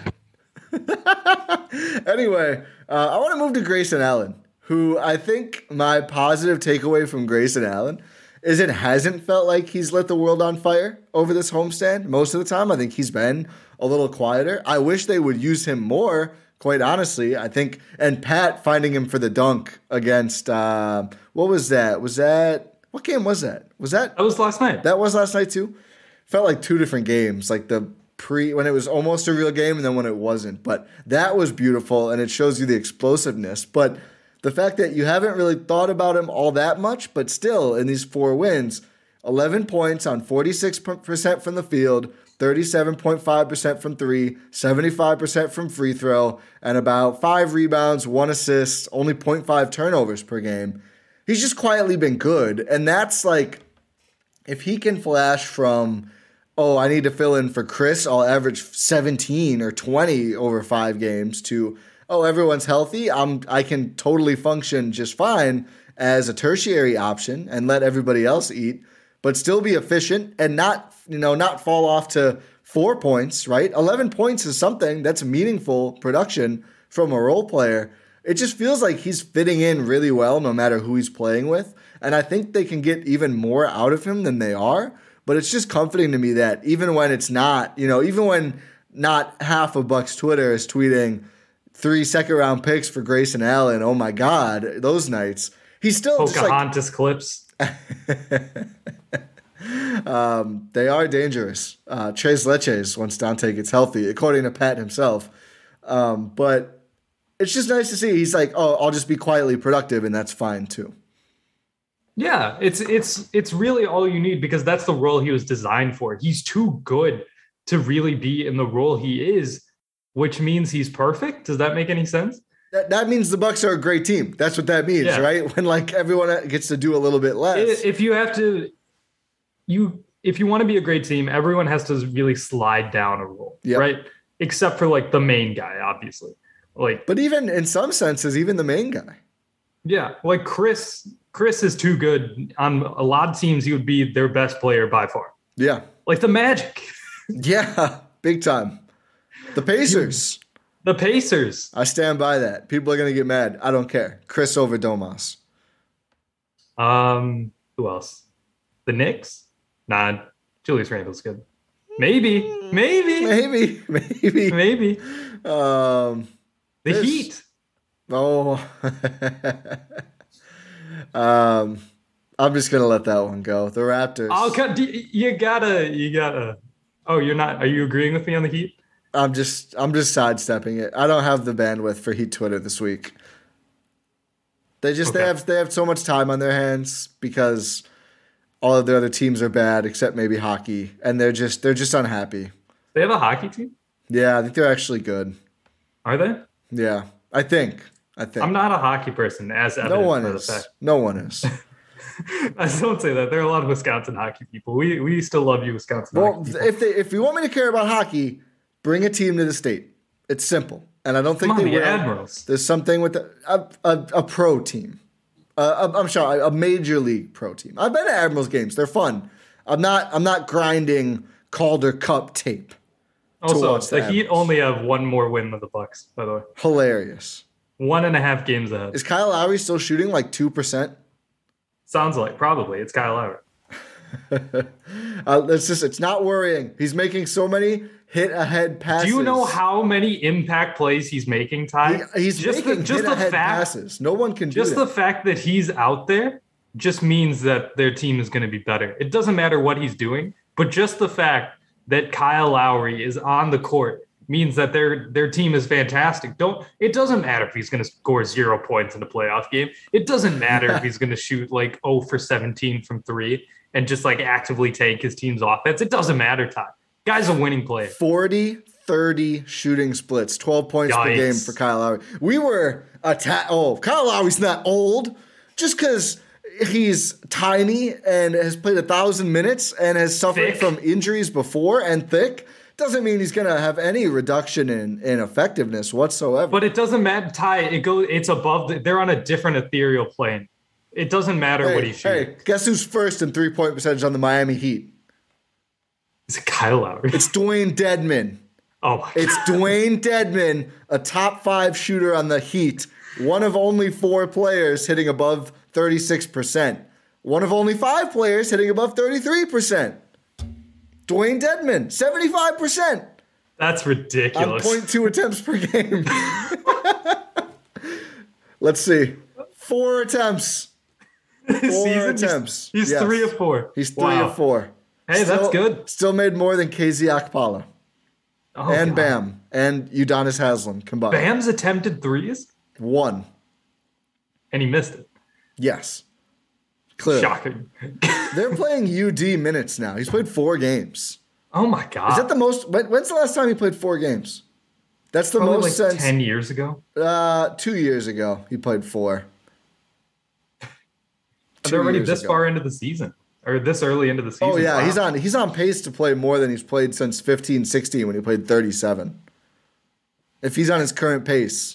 Anyway, uh, I want to move to Grayson Allen, who I think my positive takeaway from Grayson Allen is it hasn't felt like he's lit the world on fire over this homestand. Most of the time, I think he's been a little quieter. I wish they would use him more, quite honestly. I think, and Pat finding him for the dunk against, uh, what was that? Was that, what game was that? Was that? That was last night. That was last night too? Felt like two different games, like the pre, when it was almost a real game and then when it wasn't. But that was beautiful and it shows you the explosiveness. But the fact that you haven't really thought about him all that much, but still in these four wins, eleven points on forty-six percent from the field, thirty-seven point five percent from three, seventy-five percent from free throw, and about five rebounds, one assist, only zero point five turnovers per game. He's just quietly been good. And that's like, if he can flash from, oh, I need to fill in for Chris, I'll average seventeen or twenty over five games, to, oh, everyone's healthy, I'm, I can totally function just fine as a tertiary option and let everybody else eat, but still be efficient and not, you know, not fall off to four points, right? eleven points is something that's meaningful production from a role player. It just feels like he's fitting in really well no matter who he's playing with. And I think they can get even more out of him than they are. But it's just comforting to me that even when it's not, you know, even when not half of Bucks Twitter is tweeting three second round picks for Grayson Allen, oh my God, those nights, he's still Pocahontas just like, clips. um, they are dangerous. Uh, Tres Leches once Dante gets healthy, according to Pat himself. Um, but it's just nice to see. He's like, oh, I'll just be quietly productive, and that's fine too. Yeah, it's it's it's really all you need because that's the role he was designed for. He's too good to really be in the role he is, which means he's perfect. Does that make any sense? That, that means the Bucks are a great team. That's what that means, Yeah. right? When like everyone gets to do a little bit less. If you have to, you if you want to be a great team, everyone has to really slide down a role, Yep. right? Except for like the main guy, obviously. Like, But even in some senses, even the main guy. yeah, like Chris. Chris is too good. On a lot of teams, he would be their best player by far. Yeah. Like the Magic, Yeah. Big time. The Pacers. the Pacers. I stand by that. People are going to get mad. I don't care. Chris over Domas. Um, who else? The Knicks? Nah, Julius Randle's good. Maybe, maybe, Maybe. Maybe. maybe. Um, The This- Heat. oh. um, I'm just going to let that one go. The Raptors. Oh, God, you gotta, you gotta. Oh, you're not. Are you agreeing with me on the Heat? I'm just I'm just sidestepping it. I don't have the bandwidth for Heat Twitter this week. They just they Okay. have they have so much time on their hands because all of the other teams are bad except maybe hockey, and they're just they're just unhappy. They have a hockey team. Yeah, I think they're actually good. Are they? Yeah, I think I think I'm not a hockey person, as no evident one for is. the fact. No one is. I don't say that. There are a lot of Wisconsin hockey people. We we still love you, Wisconsin Well, hockey people. if they if you want me to care about hockey, bring a team to the state. It's simple, and I don't think Come on, they the will. Admirals. There's something with the, a, a a pro team. Uh, I'm sorry, a major league pro team. I've been to Admirals games; they're fun. I'm not I'm not grinding Calder Cup tape. Also, watch the the Heat Admirals. only have one more win than the Bucks. By the way, Hilarious. one and a half games ahead. Is Kyle Lowry still shooting like two percent? Sounds like probably it's Kyle Lowry. Uh, it's just it's not worrying. He's making so many hit ahead passes. Do you know how many impact plays he's making, Ty? He- he's just making the, just hit the ahead fact, passes? No one can do just the that. fact that he's out there just means that their team is going to be better. It doesn't matter what he's doing, but just the fact that Kyle Lowry is on the court means that their their team is fantastic. Don't it doesn't matter if he's going to score zero points in a playoff game. It doesn't matter if he's going to shoot like zero for seventeen from three and just like actively take his team's offense. It doesn't matter, Ty. Guy's a winning player. forty thirty shooting splits, twelve points per Yikes. game for Kyle Lowry. We were atta- oh, Kyle Lowry's not old just because he's tiny and has played a thousand minutes and has suffered Thick. from injuries before and thick. Doesn't mean he's going to have any reduction in, in effectiveness whatsoever. But it doesn't matter, Ty. It goes. It's above. The, they're on a different ethereal plane. It doesn't matter hey, what he shoots. hey, guess who's first in three-point percentage on the Miami Heat? It's Kyle Lowry. It's Dwayne Dedman. oh my It's God. Dwayne Dedman, a top five shooter on the Heat. One of only four players hitting above thirty-six percent. One of only five players hitting above thirty-three percent. Dwayne Dedman, seventy-five percent That's on ridiculous. point two attempts per game. Let's see. Four attempts. This Four season, he's- attempts. He's, Yes. three of four. He's three Wow. of four. Hey, that's Still- good. Still made more than K Z Akpala Oh, and God. Bam and Udonis Haslem combined. Bam's attempted threes, One. and he missed it. Yes. Clearly. Shocking. They're playing U D minutes now. He's played four games. oh my God. Is that the most? When, when's the last time he played four games? That's the Probably most like since ten years ago? uh, two years ago. He played four. They're already years this ago. far into the season, or this early into the season. Oh yeah, Wow. he's on. He's on pace to play more than he's played since fifteen sixteen when he played thirty-seven. If he's on his current pace,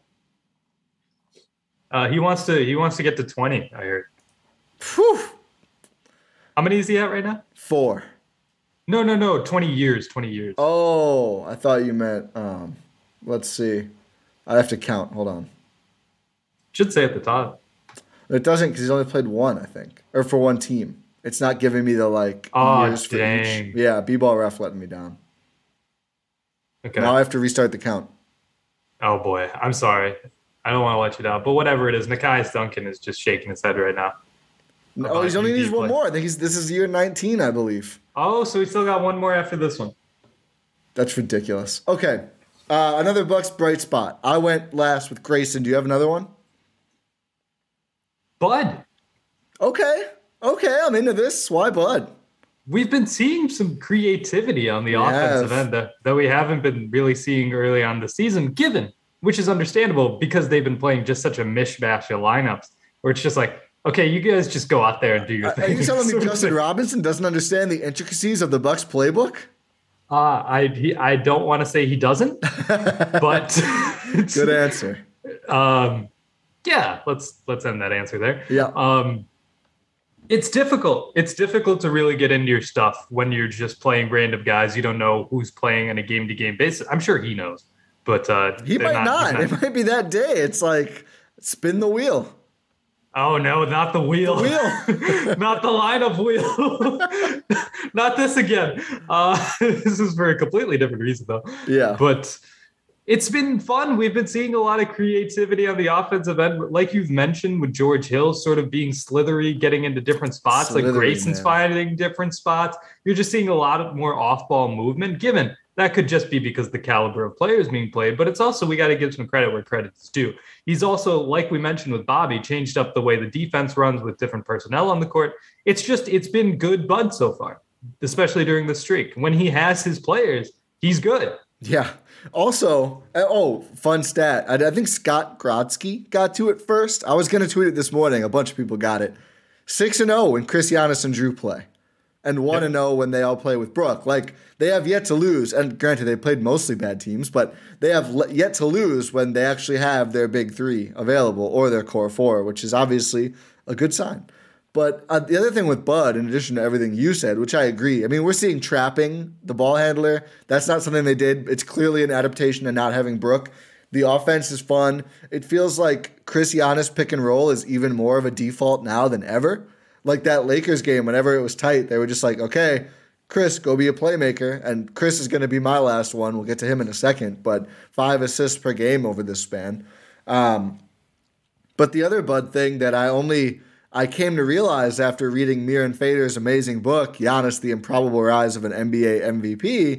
Uh, he wants to. He wants to get to twenty. I heard. whew, How many is he at right now? four. No, no, no. Twenty years. Twenty years. Oh, I thought you meant. Um, let's see. I have to count. Hold on. Should say at the top. It doesn't because he's only played one, I think, or for one team. It's not giving me the like Oh, years for dang. each. Yeah, B-ball ref letting me down. Okay. Now I have to restart the count. Oh boy, I'm sorry. I don't want to let you down, but whatever it is, Nekias Duncan is just shaking his head right now. Oh, About he's only U D needs one play. more. I think he's this is year nineteen, I believe. Oh, so we still got one more after this one. That's ridiculous. Okay, uh, another Bucks bright spot. I went last with Grayson. Do you have another one? Bud, Okay, okay, I'm into this. Why, Bud? we've been seeing some creativity on the We offensive have. end that, that we haven't been really seeing early on the season, given which is understandable because they've been playing just such a mishmash of lineups where it's just like, okay, you guys just go out there and do your thing. Are you telling me Justin Robinson doesn't understand the intricacies of the Bucs playbook? Uh, I he, I don't want to say he doesn't, but good answer. Um, yeah, let's let's end that answer there. Yeah. Um, it's difficult. It's difficult to really get into your stuff when you're just playing random guys. You don't know who's playing on a game to game basis. I'm sure he knows, but uh, he might not, not. It might be that day. It's like spin the wheel. Oh no, not the wheel. The wheel. Not the lineup wheel. Not this again. Uh, this is for a completely different reason though. Yeah. But it's been fun. We've been seeing a lot of creativity on the offensive end. Like you've mentioned with George Hill sort of being slithery, getting into different spots, slithery, like Grayson's man. finding different spots. You're just seeing a lot of more off-ball movement, given that could just be because the caliber of players being played, but it's also, we got to give some credit where credit's due. He's also, like we mentioned with Bobby, changed up the way the defense runs with different personnel on the court. It's just, it's been good Bud so far, especially during the streak. When he has his players, he's good. Yeah. Also, oh, fun stat. I, I think Scott Grodsky got to it first. I was going to tweet it this morning. A bunch of people got it. six and oh when Chris Giannis and Drew play. And one and oh when they all play with Brooke. Like, they have yet to lose. And granted, they played mostly bad teams, but they have le- yet to lose when they actually have their big three available or their core four, which is obviously a good sign. But uh, the other thing with Bud, in addition to everything you said, which I agree, I mean, we're seeing trapping the ball handler. That's not something they did. It's clearly an adaptation to not having Brooke. The offense is fun. It feels like Chris Giannis pick and roll is even more of a default now than ever. Like that Lakers game, whenever it was tight, they were just like, okay, Chris, go be a playmaker. And Chris is going to be my last one. We'll get to him in a second. But five assists per game over this span. Um, but the other Bud thing that I only I came to realize after reading Mir and Fader's amazing book, Giannis, The Improbable Rise of an N B A M V P,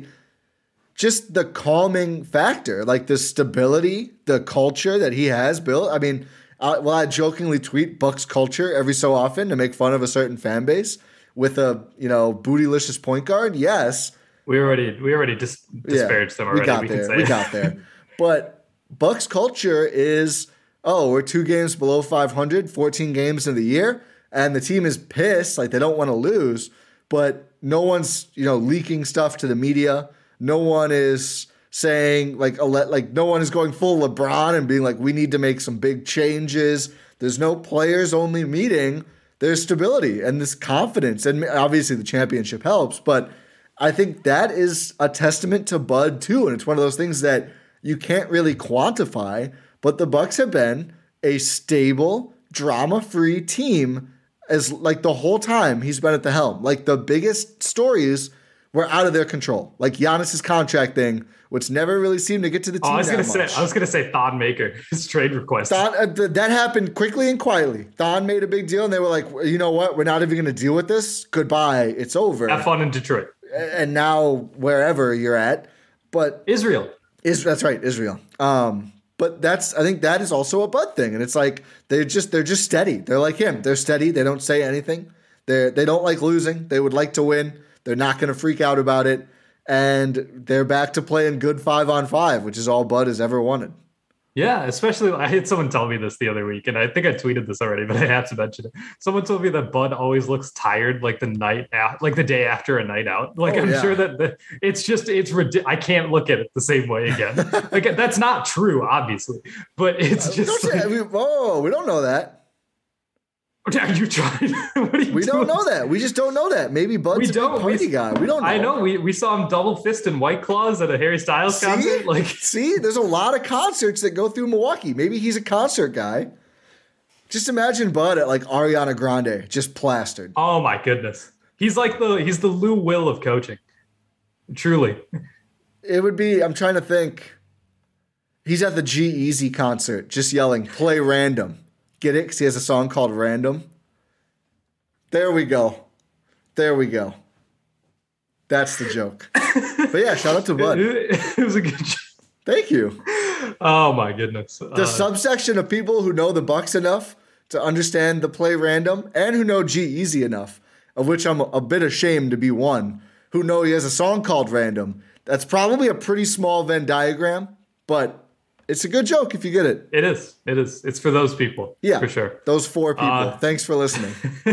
just the calming factor, like the stability, the culture that he has built. I mean, Uh, well, I jokingly tweet Bucks culture every so often to make fun of a certain fan base with a, you know, bootylicious point guard. Yes. We already we already dis- disparaged yeah, them already. We got we there. Can say. We got there. But Bucks culture is, oh, we're two games below five hundred, fourteen games in the year, and the team is pissed, like they don't want to lose, but no one's, you know, leaking stuff to the media. No one is saying like like no one is going full LeBron and being like, we need to make some big changes. There's no players only meeting. There's stability and this confidence. And obviously the championship helps, but I think that is a testament to Bud too. And it's one of those things that you can't really quantify, but the Bucks have been a stable, drama-free team as like the whole time he's been at the helm. Like the biggest stories were out of their control. Like Giannis's contract thing, which never really seemed to get to the team. Oh, I was that gonna much. say, I was gonna say Thon Maker, his trade request. Thon, uh, th- that happened quickly and quietly. Thon made a big deal, and they were like, you know what? We're not even gonna deal with this. Goodbye. It's over. Have fun in Detroit. And now wherever you're at, but Israel is that's right, Israel. Um, but that's I think that is also a Bud thing, and it's like they're just they're just steady. They're like him. They're steady. They don't say anything. They they don't like losing. They would like to win. They're not gonna freak out about it. And they're back to playing good five on five, which is all Bud has ever wanted. Yeah, especially I had someone tell me this the other week, and I think I tweeted this already, but I have to mention it. Someone told me that Bud always looks tired, like the night out, like the day after a night out. Like oh, I'm yeah. sure that the, it's just it's ridiculous. I can't look at it the same way again. Like that's not true, obviously, but it's just. Don't like, say, we, oh, we don't know that. Are you trying? What are you we doing? don't know that. We just don't know that. Maybe Bud's We a big don't. party We- guy. We don't know. I know we, we saw him double fist in White Claws at a Harry Styles See? concert. Like, See, there's a lot of concerts that go through Milwaukee. Maybe he's a concert guy. Just imagine Bud at like Ariana Grande, just plastered. oh my goodness, he's like the he's the Lou Will of coaching. Truly, It would be, I'm trying to think. He's at the G-Eazy concert, just yelling, play random. Get it? Because he has a song called Random. There we go. There we go. That's the joke. But yeah, shout out to Bud. it, it was a good. joke. Thank you. Oh my goodness. The Uh, subsection of people who know the Bucks enough to understand the play random and who know G-Eazy enough, of which I'm a bit ashamed to be one, who know he has a song called Random. That's probably a pretty small Venn diagram, but It's a good joke if you get it. It is. It is. It's for those people. Yeah, for sure. Those four people. Uh, Thanks for listening.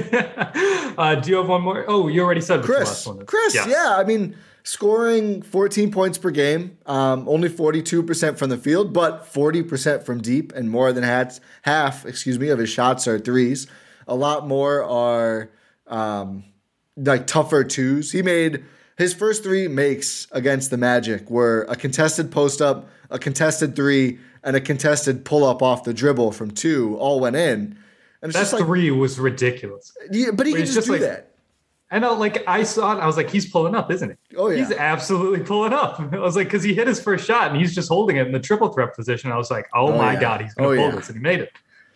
uh, do you have one more? Oh, you already said what your Chris. last one is. Chris, Yes. yeah. I mean, scoring fourteen points per game, um, only forty-two percent from the field, but forty percent from deep, and more than half, half, excuse me, of his shots are threes. A lot more are um, like tougher twos. He made his first three makes against the Magic were a contested post up, a contested three, and a contested pull up off the dribble from two. All went in. And it's That just like, three was ridiculous. yeah, but he But can it's just, just do like- that. I know, like I saw it, I was like, he's pulling up, isn't he? Oh, yeah. He's absolutely pulling up. I was like, because he hit his first shot and he's just holding it in the triple threat position. I was like, oh, Oh, my yeah. God, he's going to Oh, pull yeah. this. And he made it.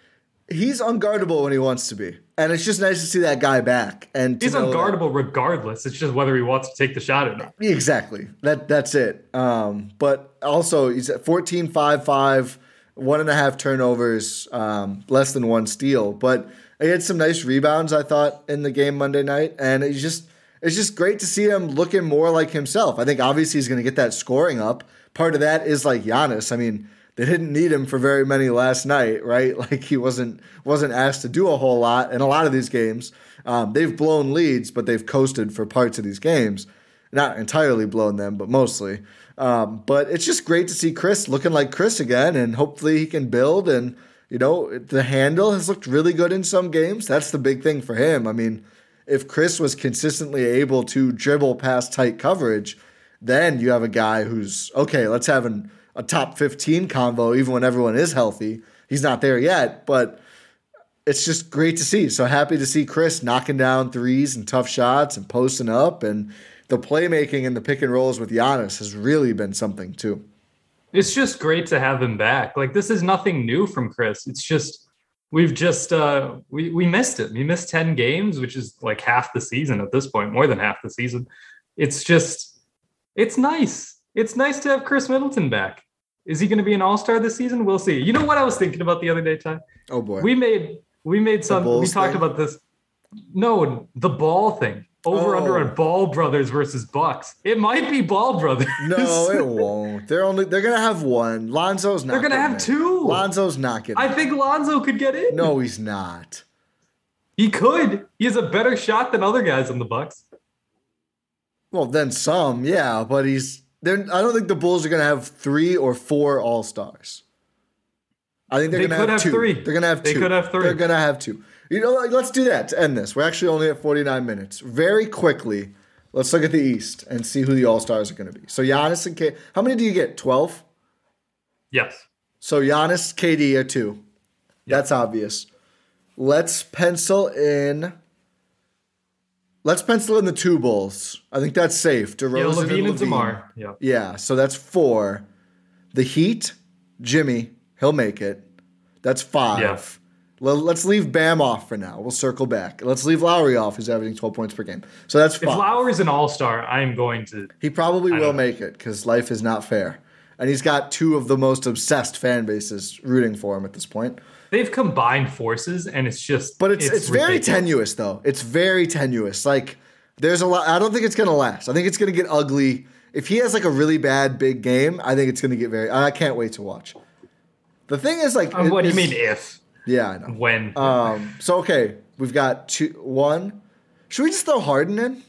He's unguardable when he wants to be. And it's just nice to see that guy back. And to He's know that- unguardable regardless. It's just whether he wants to take the shot or not. Exactly. That that's it. Um, but also he's at fourteen, five, five, one and a half turnovers, um, less than one steal. But he had some nice rebounds, I thought, in the game Monday night. And it's just it's just great to see him looking more like himself. I think obviously he's gonna get that scoring up. Part of that is like Giannis. I mean, they didn't need him for very many last night, right? Like he wasn't wasn't asked to do a whole lot in a lot of these games. Um, they've blown leads, but they've coasted for parts of these games. Not entirely blown them, but mostly. Um, but it's just great to see Chris looking like Chris again, and hopefully he can build. And you know, the handle has looked really good in some games. That's the big thing for him. I mean, if Chris was consistently able to dribble past tight coverage, then you have a guy who's okay. Let's have an a top fifteen combo, even when everyone is healthy. He's not there yet, but it's just great to see. So happy to see Chris knocking down threes and tough shots and posting up. And the playmaking and the pick and rolls with Giannis has really been something too. It's just great to have him back. Like this is nothing new from Chris. It's just we've just uh we, we missed it. We missed ten games, which is like half the season at this point, more than half the season. It's just it's nice. It's nice to have Chris Middleton back. Is he going to be an all-star this season? We'll see. You know what I was thinking about the other day, Ty? Oh boy. We made we made some we Bulls talked thing? about this. No, the ball thing. Over Oh. under on Ball Brothers versus Bucks. It might be Ball Brothers. No, it won't. They're only they're gonna have one. Lonzo's not. They're gonna getting have it. two. Lonzo's not getting. I it. think Lonzo could get in. No, he's not. He could. He has a better shot than other guys in the Bucks. Well, then some, yeah, but he's. They're, I don't think the Bulls are gonna have three or four All Stars. I think they're They gonna could have, have two. three. They're gonna have They two. could have three. They're gonna have two. You know, like, let's do that to end this. We're actually only at forty-nine minutes. Very quickly, let's look at the East and see who the All Stars are gonna be. So Giannis and K. How many do you get? Twelve. Yes. So Giannis, K D are two. That's obvious. Let's pencil in. Let's pencil in the two Bulls. I think that's safe. Yeah, DeRozan Levine and and Levine. DeMar. Yeah. Yeah, so that's four. The Heat, Jimmy, he'll make it. That's five. Yeah. L- Let's leave Bam off for now. We'll circle back. Let's leave Lowry off, who's averaging twelve points per game. So that's If five. Lowry's an all-star, I'm going to He probably I will don't know. make it because life is not fair. And he's got two of the most obsessed fan bases rooting for him at this point. they've combined forces and it's just But it's it's, very ridiculous. tenuous though. It's very tenuous. Like there's a lot. I don't think it's gonna last. I think it's gonna get ugly. If he has like a really bad big game, I think it's gonna get very. I can't wait to watch. The thing is like, Um, what do you it's- mean if? Yeah, I know. When? Um. So okay, we've got two. One. Should we just throw Harden in?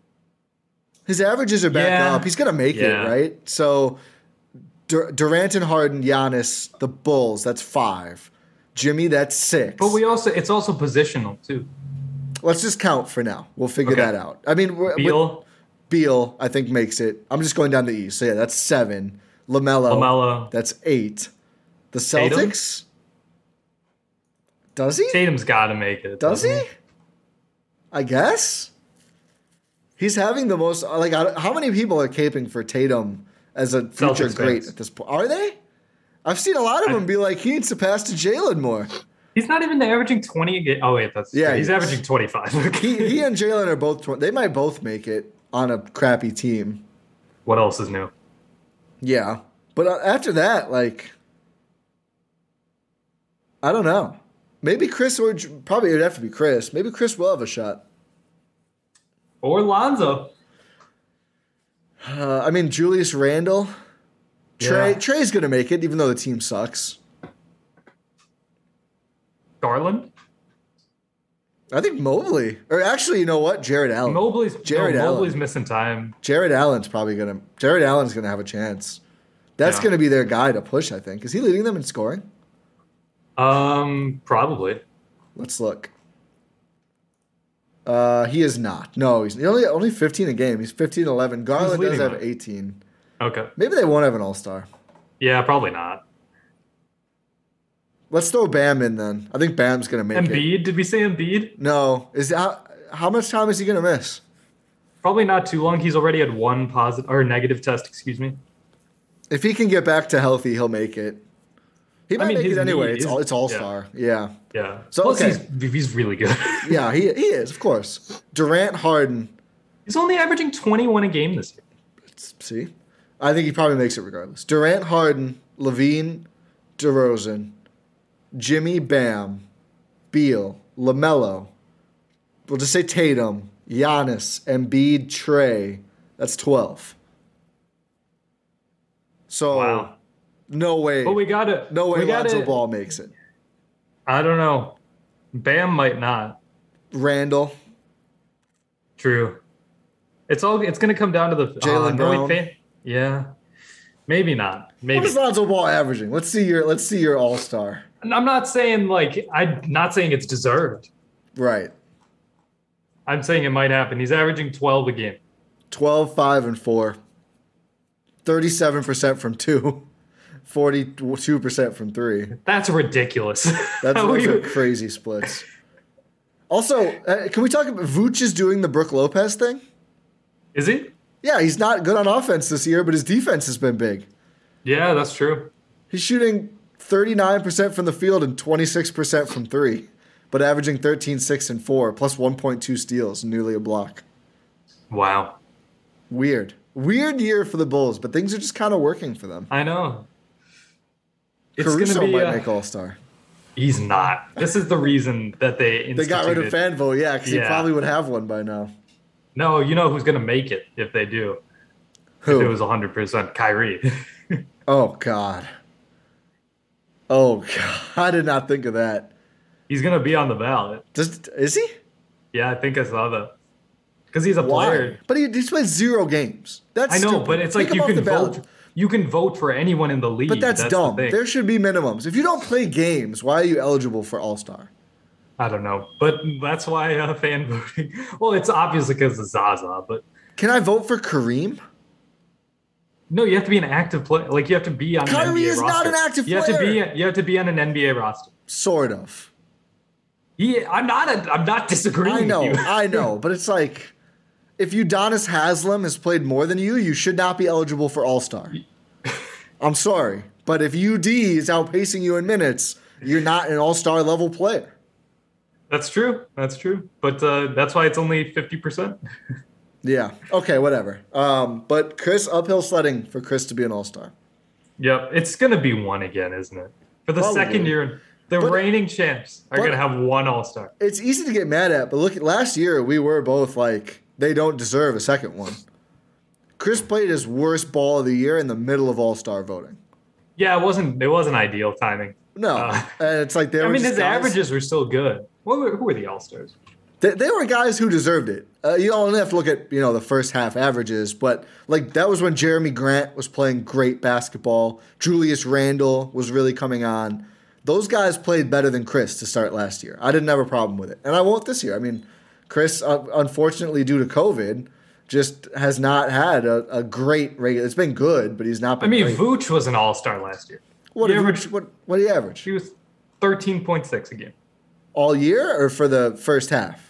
His averages are back Yeah. up. He's gonna make Yeah. it, right? So Dur- Durant and Harden, Giannis, the Bulls. That's five. Jimmy, that's six. But we also it's also positional too. Let's just count for now. We'll figure Okay. that out. I mean, we're, Beal, Beal, I think makes it. I'm just going down the East. So yeah, that's seven. LaMelo, LaMelo. that's eight. The Tatum? Celtics. Does he? Tatum's got to make it. Does doesn't he? I guess. He's having the most. Like, I don't- how many people are caping for Tatum as a future Celtics great fans. at this point? Are they? I've seen a lot of I- them be like, he needs to pass to Jalen more. He's not even averaging twenty a game. Oh wait, that's Yeah, yeah. He's he is. averaging twenty-five. He, he and Jalen are both. tw- They might both make it on a crappy team. What else is new? Yeah, but uh, after that, like, I don't know. Maybe Chris or J- probably it'd have to be Chris. Maybe Chris will have a shot. Or Lonzo. Uh, I mean, Julius Randle. Trey Yeah. Trey's going to make it, even though the team sucks. Garland? I think Mobley. Or actually, you know what? Jared Allen. Mobley's, Jared no, Allen. Mobley's missing time. Jared Allen's probably going to Jared Allen's going to have a chance. That's Yeah. going to be their guy to push, I think. Is he leading them in scoring? Um, probably. Let's look. Uh, he is not. No, he's only only fifteen a game. He's fifteen eleven. Garland does leading have them? eighteen. Okay. Maybe they won't have an all-star. Yeah, probably not. Let's throw Bam in then. I think Bam's going to make it. Embiid? Did we say Embiid? No. Is how, how much time is he going to miss? Probably not too long. He's already had one positive or negative test, excuse me. If he can get back to healthy, he'll make it. He might mean, make his it anyway. knee It's is- all, it's all-star. Yeah. Yeah. So, Plus, okay. he's, he's really good. Yeah, he, he is, of course. Durant, Harden. He's only averaging twenty-one a game this year. See? I think he probably makes it regardless. Durant, Harden, Levine, DeRozan, Jimmy, Bam, Beal, LaMelo. We'll just say Tatum, Giannis, Embiid, Trey. That's twelve. So, Wow. no way. But we gotta. no way we Lonzo gotta, Ball makes it. I don't know. Bam might not. Randall. True. It's all. It's gonna come down to the Jaylen uh, the only Brown. thing- Yeah. Maybe not. What Maybe. is Lonzo Ball averaging? Let's see your let's see your all-star. I'm not saying like I'm not saying it's deserved. Right. I'm saying it might happen. He's averaging twelve a game. twelve, five, and four. thirty-seven percent from two. forty-two percent from three. That's ridiculous. That's How those you- are crazy splits. Also, uh, can we talk about Vooch is doing the Brook Lopez thing? Is he? Yeah, he's not good on offense this year, but his defense has been big. Yeah, that's true. He's shooting thirty-nine percent from the field and twenty-six percent from three, but averaging thirteen, six, and four, plus one point two steals, and nearly a block. Wow. Weird. Weird year for the Bulls, but things are just kind of working for them. I know. It's Caruso gonna be. might uh, make All-Star. He's not. This is the reason that they They got rid of instituted- fan vote, yeah, because he Yeah. probably would have one by now. No, you know who's gonna make it if they do. Who? If it was one hundred percent Kyrie. Oh, God. Oh, God. I did not think of that. He's gonna be on the ballot. Just, is he? Yeah, I think I saw that. Because he's a Why? player. But he, he's played zero games. That's I know, stupid. but it's Take like him you off can the ballot. vote. You can vote for anyone in the league. But that's, the dumb. thing. There should be minimums. If you don't play games, why are you eligible for All-Star? I don't know, but that's why uh, fan voting. Well, it's obviously because of Zaza, but Can I vote for Kareem? no, you have to be an active player. Like you have to be on an N Kyrie B A is roster. not an active you have to player. be. You have to be on an N B A roster. Sort of. Yeah, I'm not. A, I'm not disagreeing. I know, With you. I know. But it's like, if Udonis Haslem has played more than you, you should not be eligible for All-Star. I'm sorry. But if U D is outpacing you in minutes, you're not an All-Star level player. That's true. That's true. But uh, that's why it's only fifty percent. Yeah. Okay, whatever. Um, but Chris, uphill sledding for Chris to be an All-Star. Yep, it's gonna be one again, isn't it? For the Probably. second year, the But- reigning champs are but- gonna have one All Star. It's easy to get mad at, but look at last year, we were both like, they don't deserve a second one. Chris played his worst ball of the year in the middle of All-Star voting. Yeah, it wasn't. It wasn't ideal timing. No. Uh, and it's like they I were mean, just his guys- averages were still good. What were, who were the All Stars? They, they were guys who deserved it. Uh, you only have to look at, you know, the first half averages, but like that was when Jeremy Grant was playing great basketball. Julius Randle was really coming on. Those guys played better than Chris to start last year. I didn't have a problem with it, and I won't this year. I mean, Chris, uh, unfortunately, due to COVID, just has not had a, a great regular. It's been good, but he's not I been. mean, great. Vooch was an All Star last year. What he did averaged- Vooch- what what did he average? He was thirteen point six a game. All year or for the first half?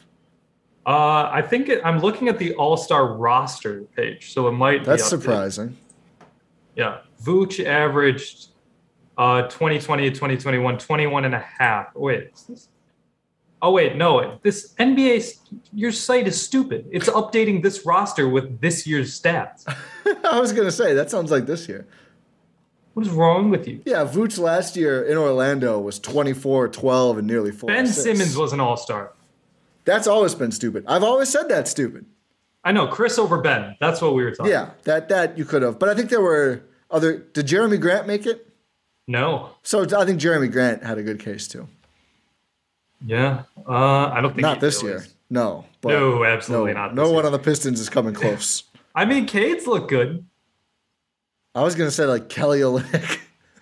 Uh, I think it, I'm looking at the All Star roster page, so it might. That's be updated. surprising. Yeah, Vooch averaged uh twenty twenty to twenty twenty-one, twenty-one and a half. Wait, is this? Oh wait, no. This N B A, 's- your site is stupid. It's updating this roster with this year's stats. I was gonna say that sounds like this year. What is wrong with you? Yeah, Vooch last year in Orlando was twenty-four, twelve, and nearly four. Ben assists. Simmons was an All-Star. That's always been stupid. I've always said that's stupid. I know, Chris over Ben. That's what we were talking. Yeah, that that you could have. But I think there were Other did Jeremy Grant make it? No. So I think Jeremy Grant had a good case too. Yeah. Uh, I don't think Not he this really year. is. No. But No, absolutely no, not. No this one year. on the Pistons is coming close. I mean, Cade's look good. I was gonna say like Kelly Olynyk.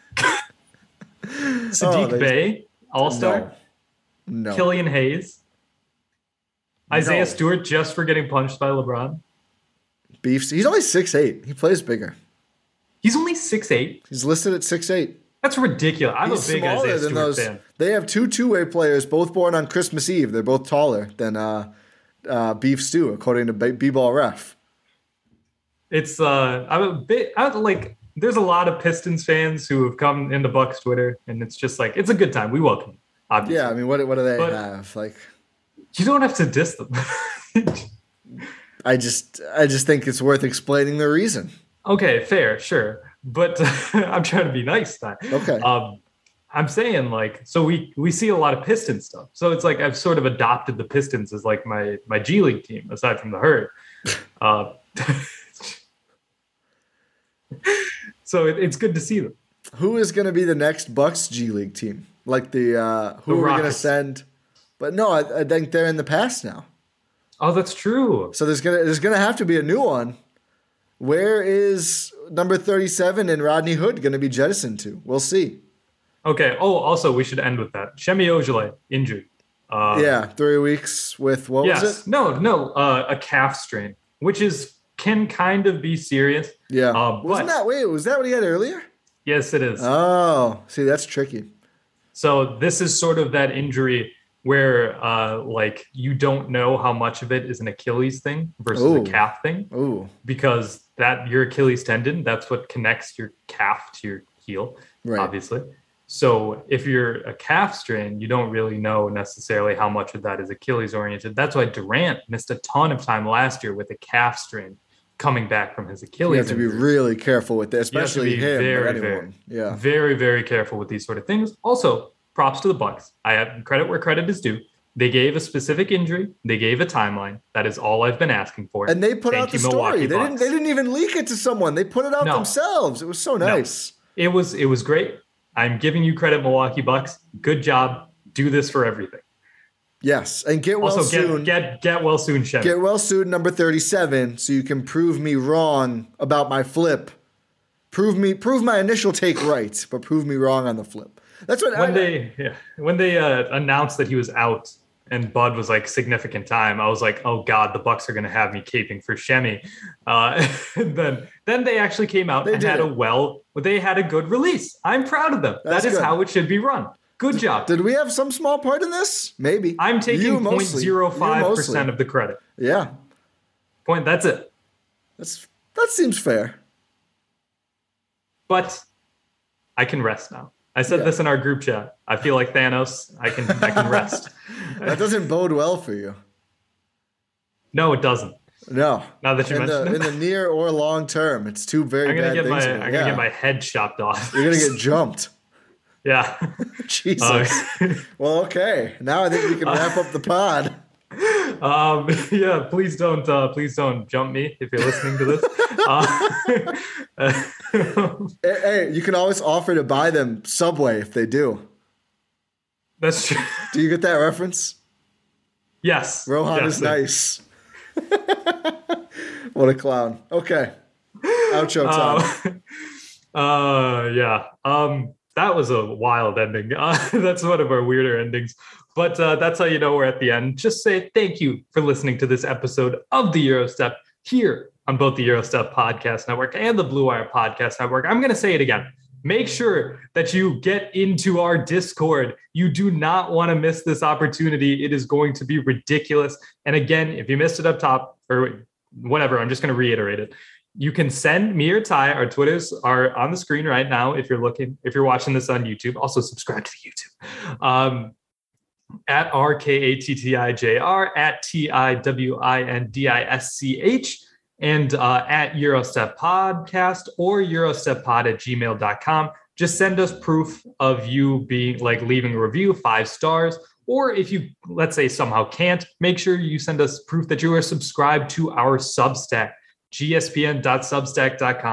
Sadiq Oh, Bey, All-Star. No. no. Killian Hayes. Isaiah No. Stewart just for getting punched by LeBron. Beefs. He's only six eight. He plays bigger. He's only six eight. He's listed at six eight. That's ridiculous. I'm He's a big smaller Isaiah than Stewart those. fan. They have two two-way players, both born on Christmas Eve. They're both taller than uh, uh, Beef Stew, according to B- B-Ball Ref. It's uh, I'm a bit I like. There's a lot of Pistons fans who have come into Bucks Twitter, and it's just like it's a good time. We welcome them, obviously. Yeah, I mean, what what do they But- have? Like, You don't have to diss them. I just I just think it's worth explaining the reason. Okay, fair, sure, but I'm trying to be nice. Time. Okay. Um, I'm saying like, so we we see a lot of Piston stuff. So it's like I've sort of adopted the Pistons as like my my G League team aside from the Herd. Uh, so it, it's good to see them. Who is going to be the next Bucks G League team? Like the uh, who The are we going to Rockets. send? But no, I, I think they're in the past now. Oh, that's true. So there's gonna there's gonna have to be a new one. Where is number thirty-seven and Rodney Hood going to be jettisoned to? We'll see. Okay. Oh, also we should end with that. Shemi Ojale injured. Uh, yeah, three weeks with what Yes. was it? No. No. Uh, a calf strain, which is can kind of be serious. Yeah, Uh, wasn't but- that wait? Was that what he had earlier? Yes, it is. Oh, see, that's tricky. So this is sort of that injury where uh, like you don't know how much of it is an Achilles thing versus Ooh. a calf thing, Ooh, because that your Achilles tendon, that's what connects your calf to your heel, right. obviously. So if you're a calf strain, you don't really know necessarily how much of that is Achilles oriented. That's why Durant missed a ton of time last year with a calf strain coming back from his Achilles. You have to be injury. really careful with that, You have to especially be him. very, or anyone. very, Yeah, very, very careful with these sort of things. Also, props to the Bucks. I have credit where credit is due. They gave a specific injury. They gave a timeline. That is all I've been asking for. and they put Thank out the you, Milwaukee story. They didn't. Bucks. They didn't even leak it to someone. They put it out No. themselves. It was so nice. It was it was great. I'm giving you credit, Milwaukee Bucks. Good job. Do this for everything. Yes, and get well Also, get soon. get get well soon, Shem. Get well soon, number thirty-seven, so you can prove me wrong about my flip. Prove me, prove my initial take right, but prove me wrong on the flip. That's what when I, they yeah, when they uh, announced that he was out and Bud was like significant time, I was like, oh god, the Bucks are going to have me caping for Shemi. Uh, and then then they actually came out They and did had a it. well. They had a good release. I'm proud of them. That's that is good. how it should be run. Good job. Did we have some small part in this? Maybe. I'm You taking zero point mostly. zero five You percent mostly. of the credit. Yeah, Point. That's it. that's that seems fair. But I can rest now. I said Yeah. this in our group chat. I feel like Thanos. I can I can rest. That doesn't bode well for you. No, it doesn't. No. Now that you in the, mention in it, the near or long term, it's two very I'm gonna bad get my things. I'm for you. gonna Yeah. get my head chopped off. You're gonna get jumped. yeah. Jesus. Uh, Well, okay. Now I think we can wrap up the pod. um, yeah. Please don't. Uh, please don't jump me if you're listening to this. Uh, Hey, hey, you can always offer to buy them Subway if they do. that's true. Do you get that reference? Yes. Rohan yes, is nice. What a clown. Okay. Outro time. Uh, uh, yeah. Um, that was a wild ending. Uh, that's one of our weirder endings. But uh, that's how you know we're at the end. Just say thank you for listening to this episode of the Eurostep here on both the Eurostep Podcast Network and the Blue Wire Podcast Network. I'm going to say it again. Make sure that you get into our Discord. You do not want to miss this opportunity. It is going to be ridiculous. And again, if you missed it up top or whatever, I'm just going to reiterate it. You can send me or Ty. Our Twitters are on the screen right now. If you're looking, if you're watching this on YouTube, also subscribe to YouTube. Um, at R K A T T I J R, at T I W I N D I S C H, and uh, at Eurostep Podcast or EurostepPod at gmail dot com. Just send us proof of you being like leaving a review, five stars. Or if you, let's say, somehow can't, make sure you send us proof that you are subscribed to our Substack, G S P N dot substack dot com.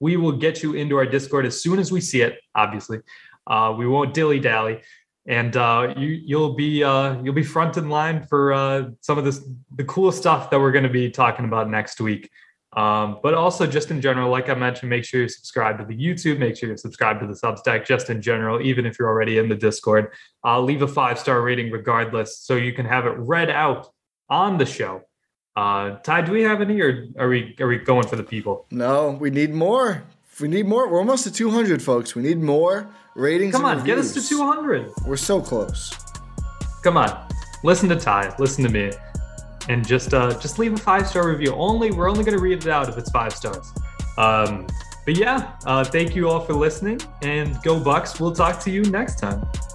We will get you into our Discord as soon as we see it. Obviously, uh, we won't dilly dally, and uh, you you'll be uh, you'll be front in line for uh, some of this the cool stuff that we're going to be talking about next week. Um, but also just in general, like I mentioned, make sure you subscribe to the YouTube, make sure you subscribe to the Substack, just in general, even if you're already in the Discord. Uh, leave a five-star rating regardless, so you can have it read out on the show. Uh, Ty, do we have any, or are we are we going for the people? No, we need more. We need more. We're almost to two hundred, folks. We need more ratings. Come on, and get us to two hundred. We're so close. Come on, listen to Ty, listen to me, and just uh, just leave a five star review. Only we're only going to read it out if it's five stars. Um, but yeah, uh, thank you all for listening, and go Bucks. We'll talk to you next time.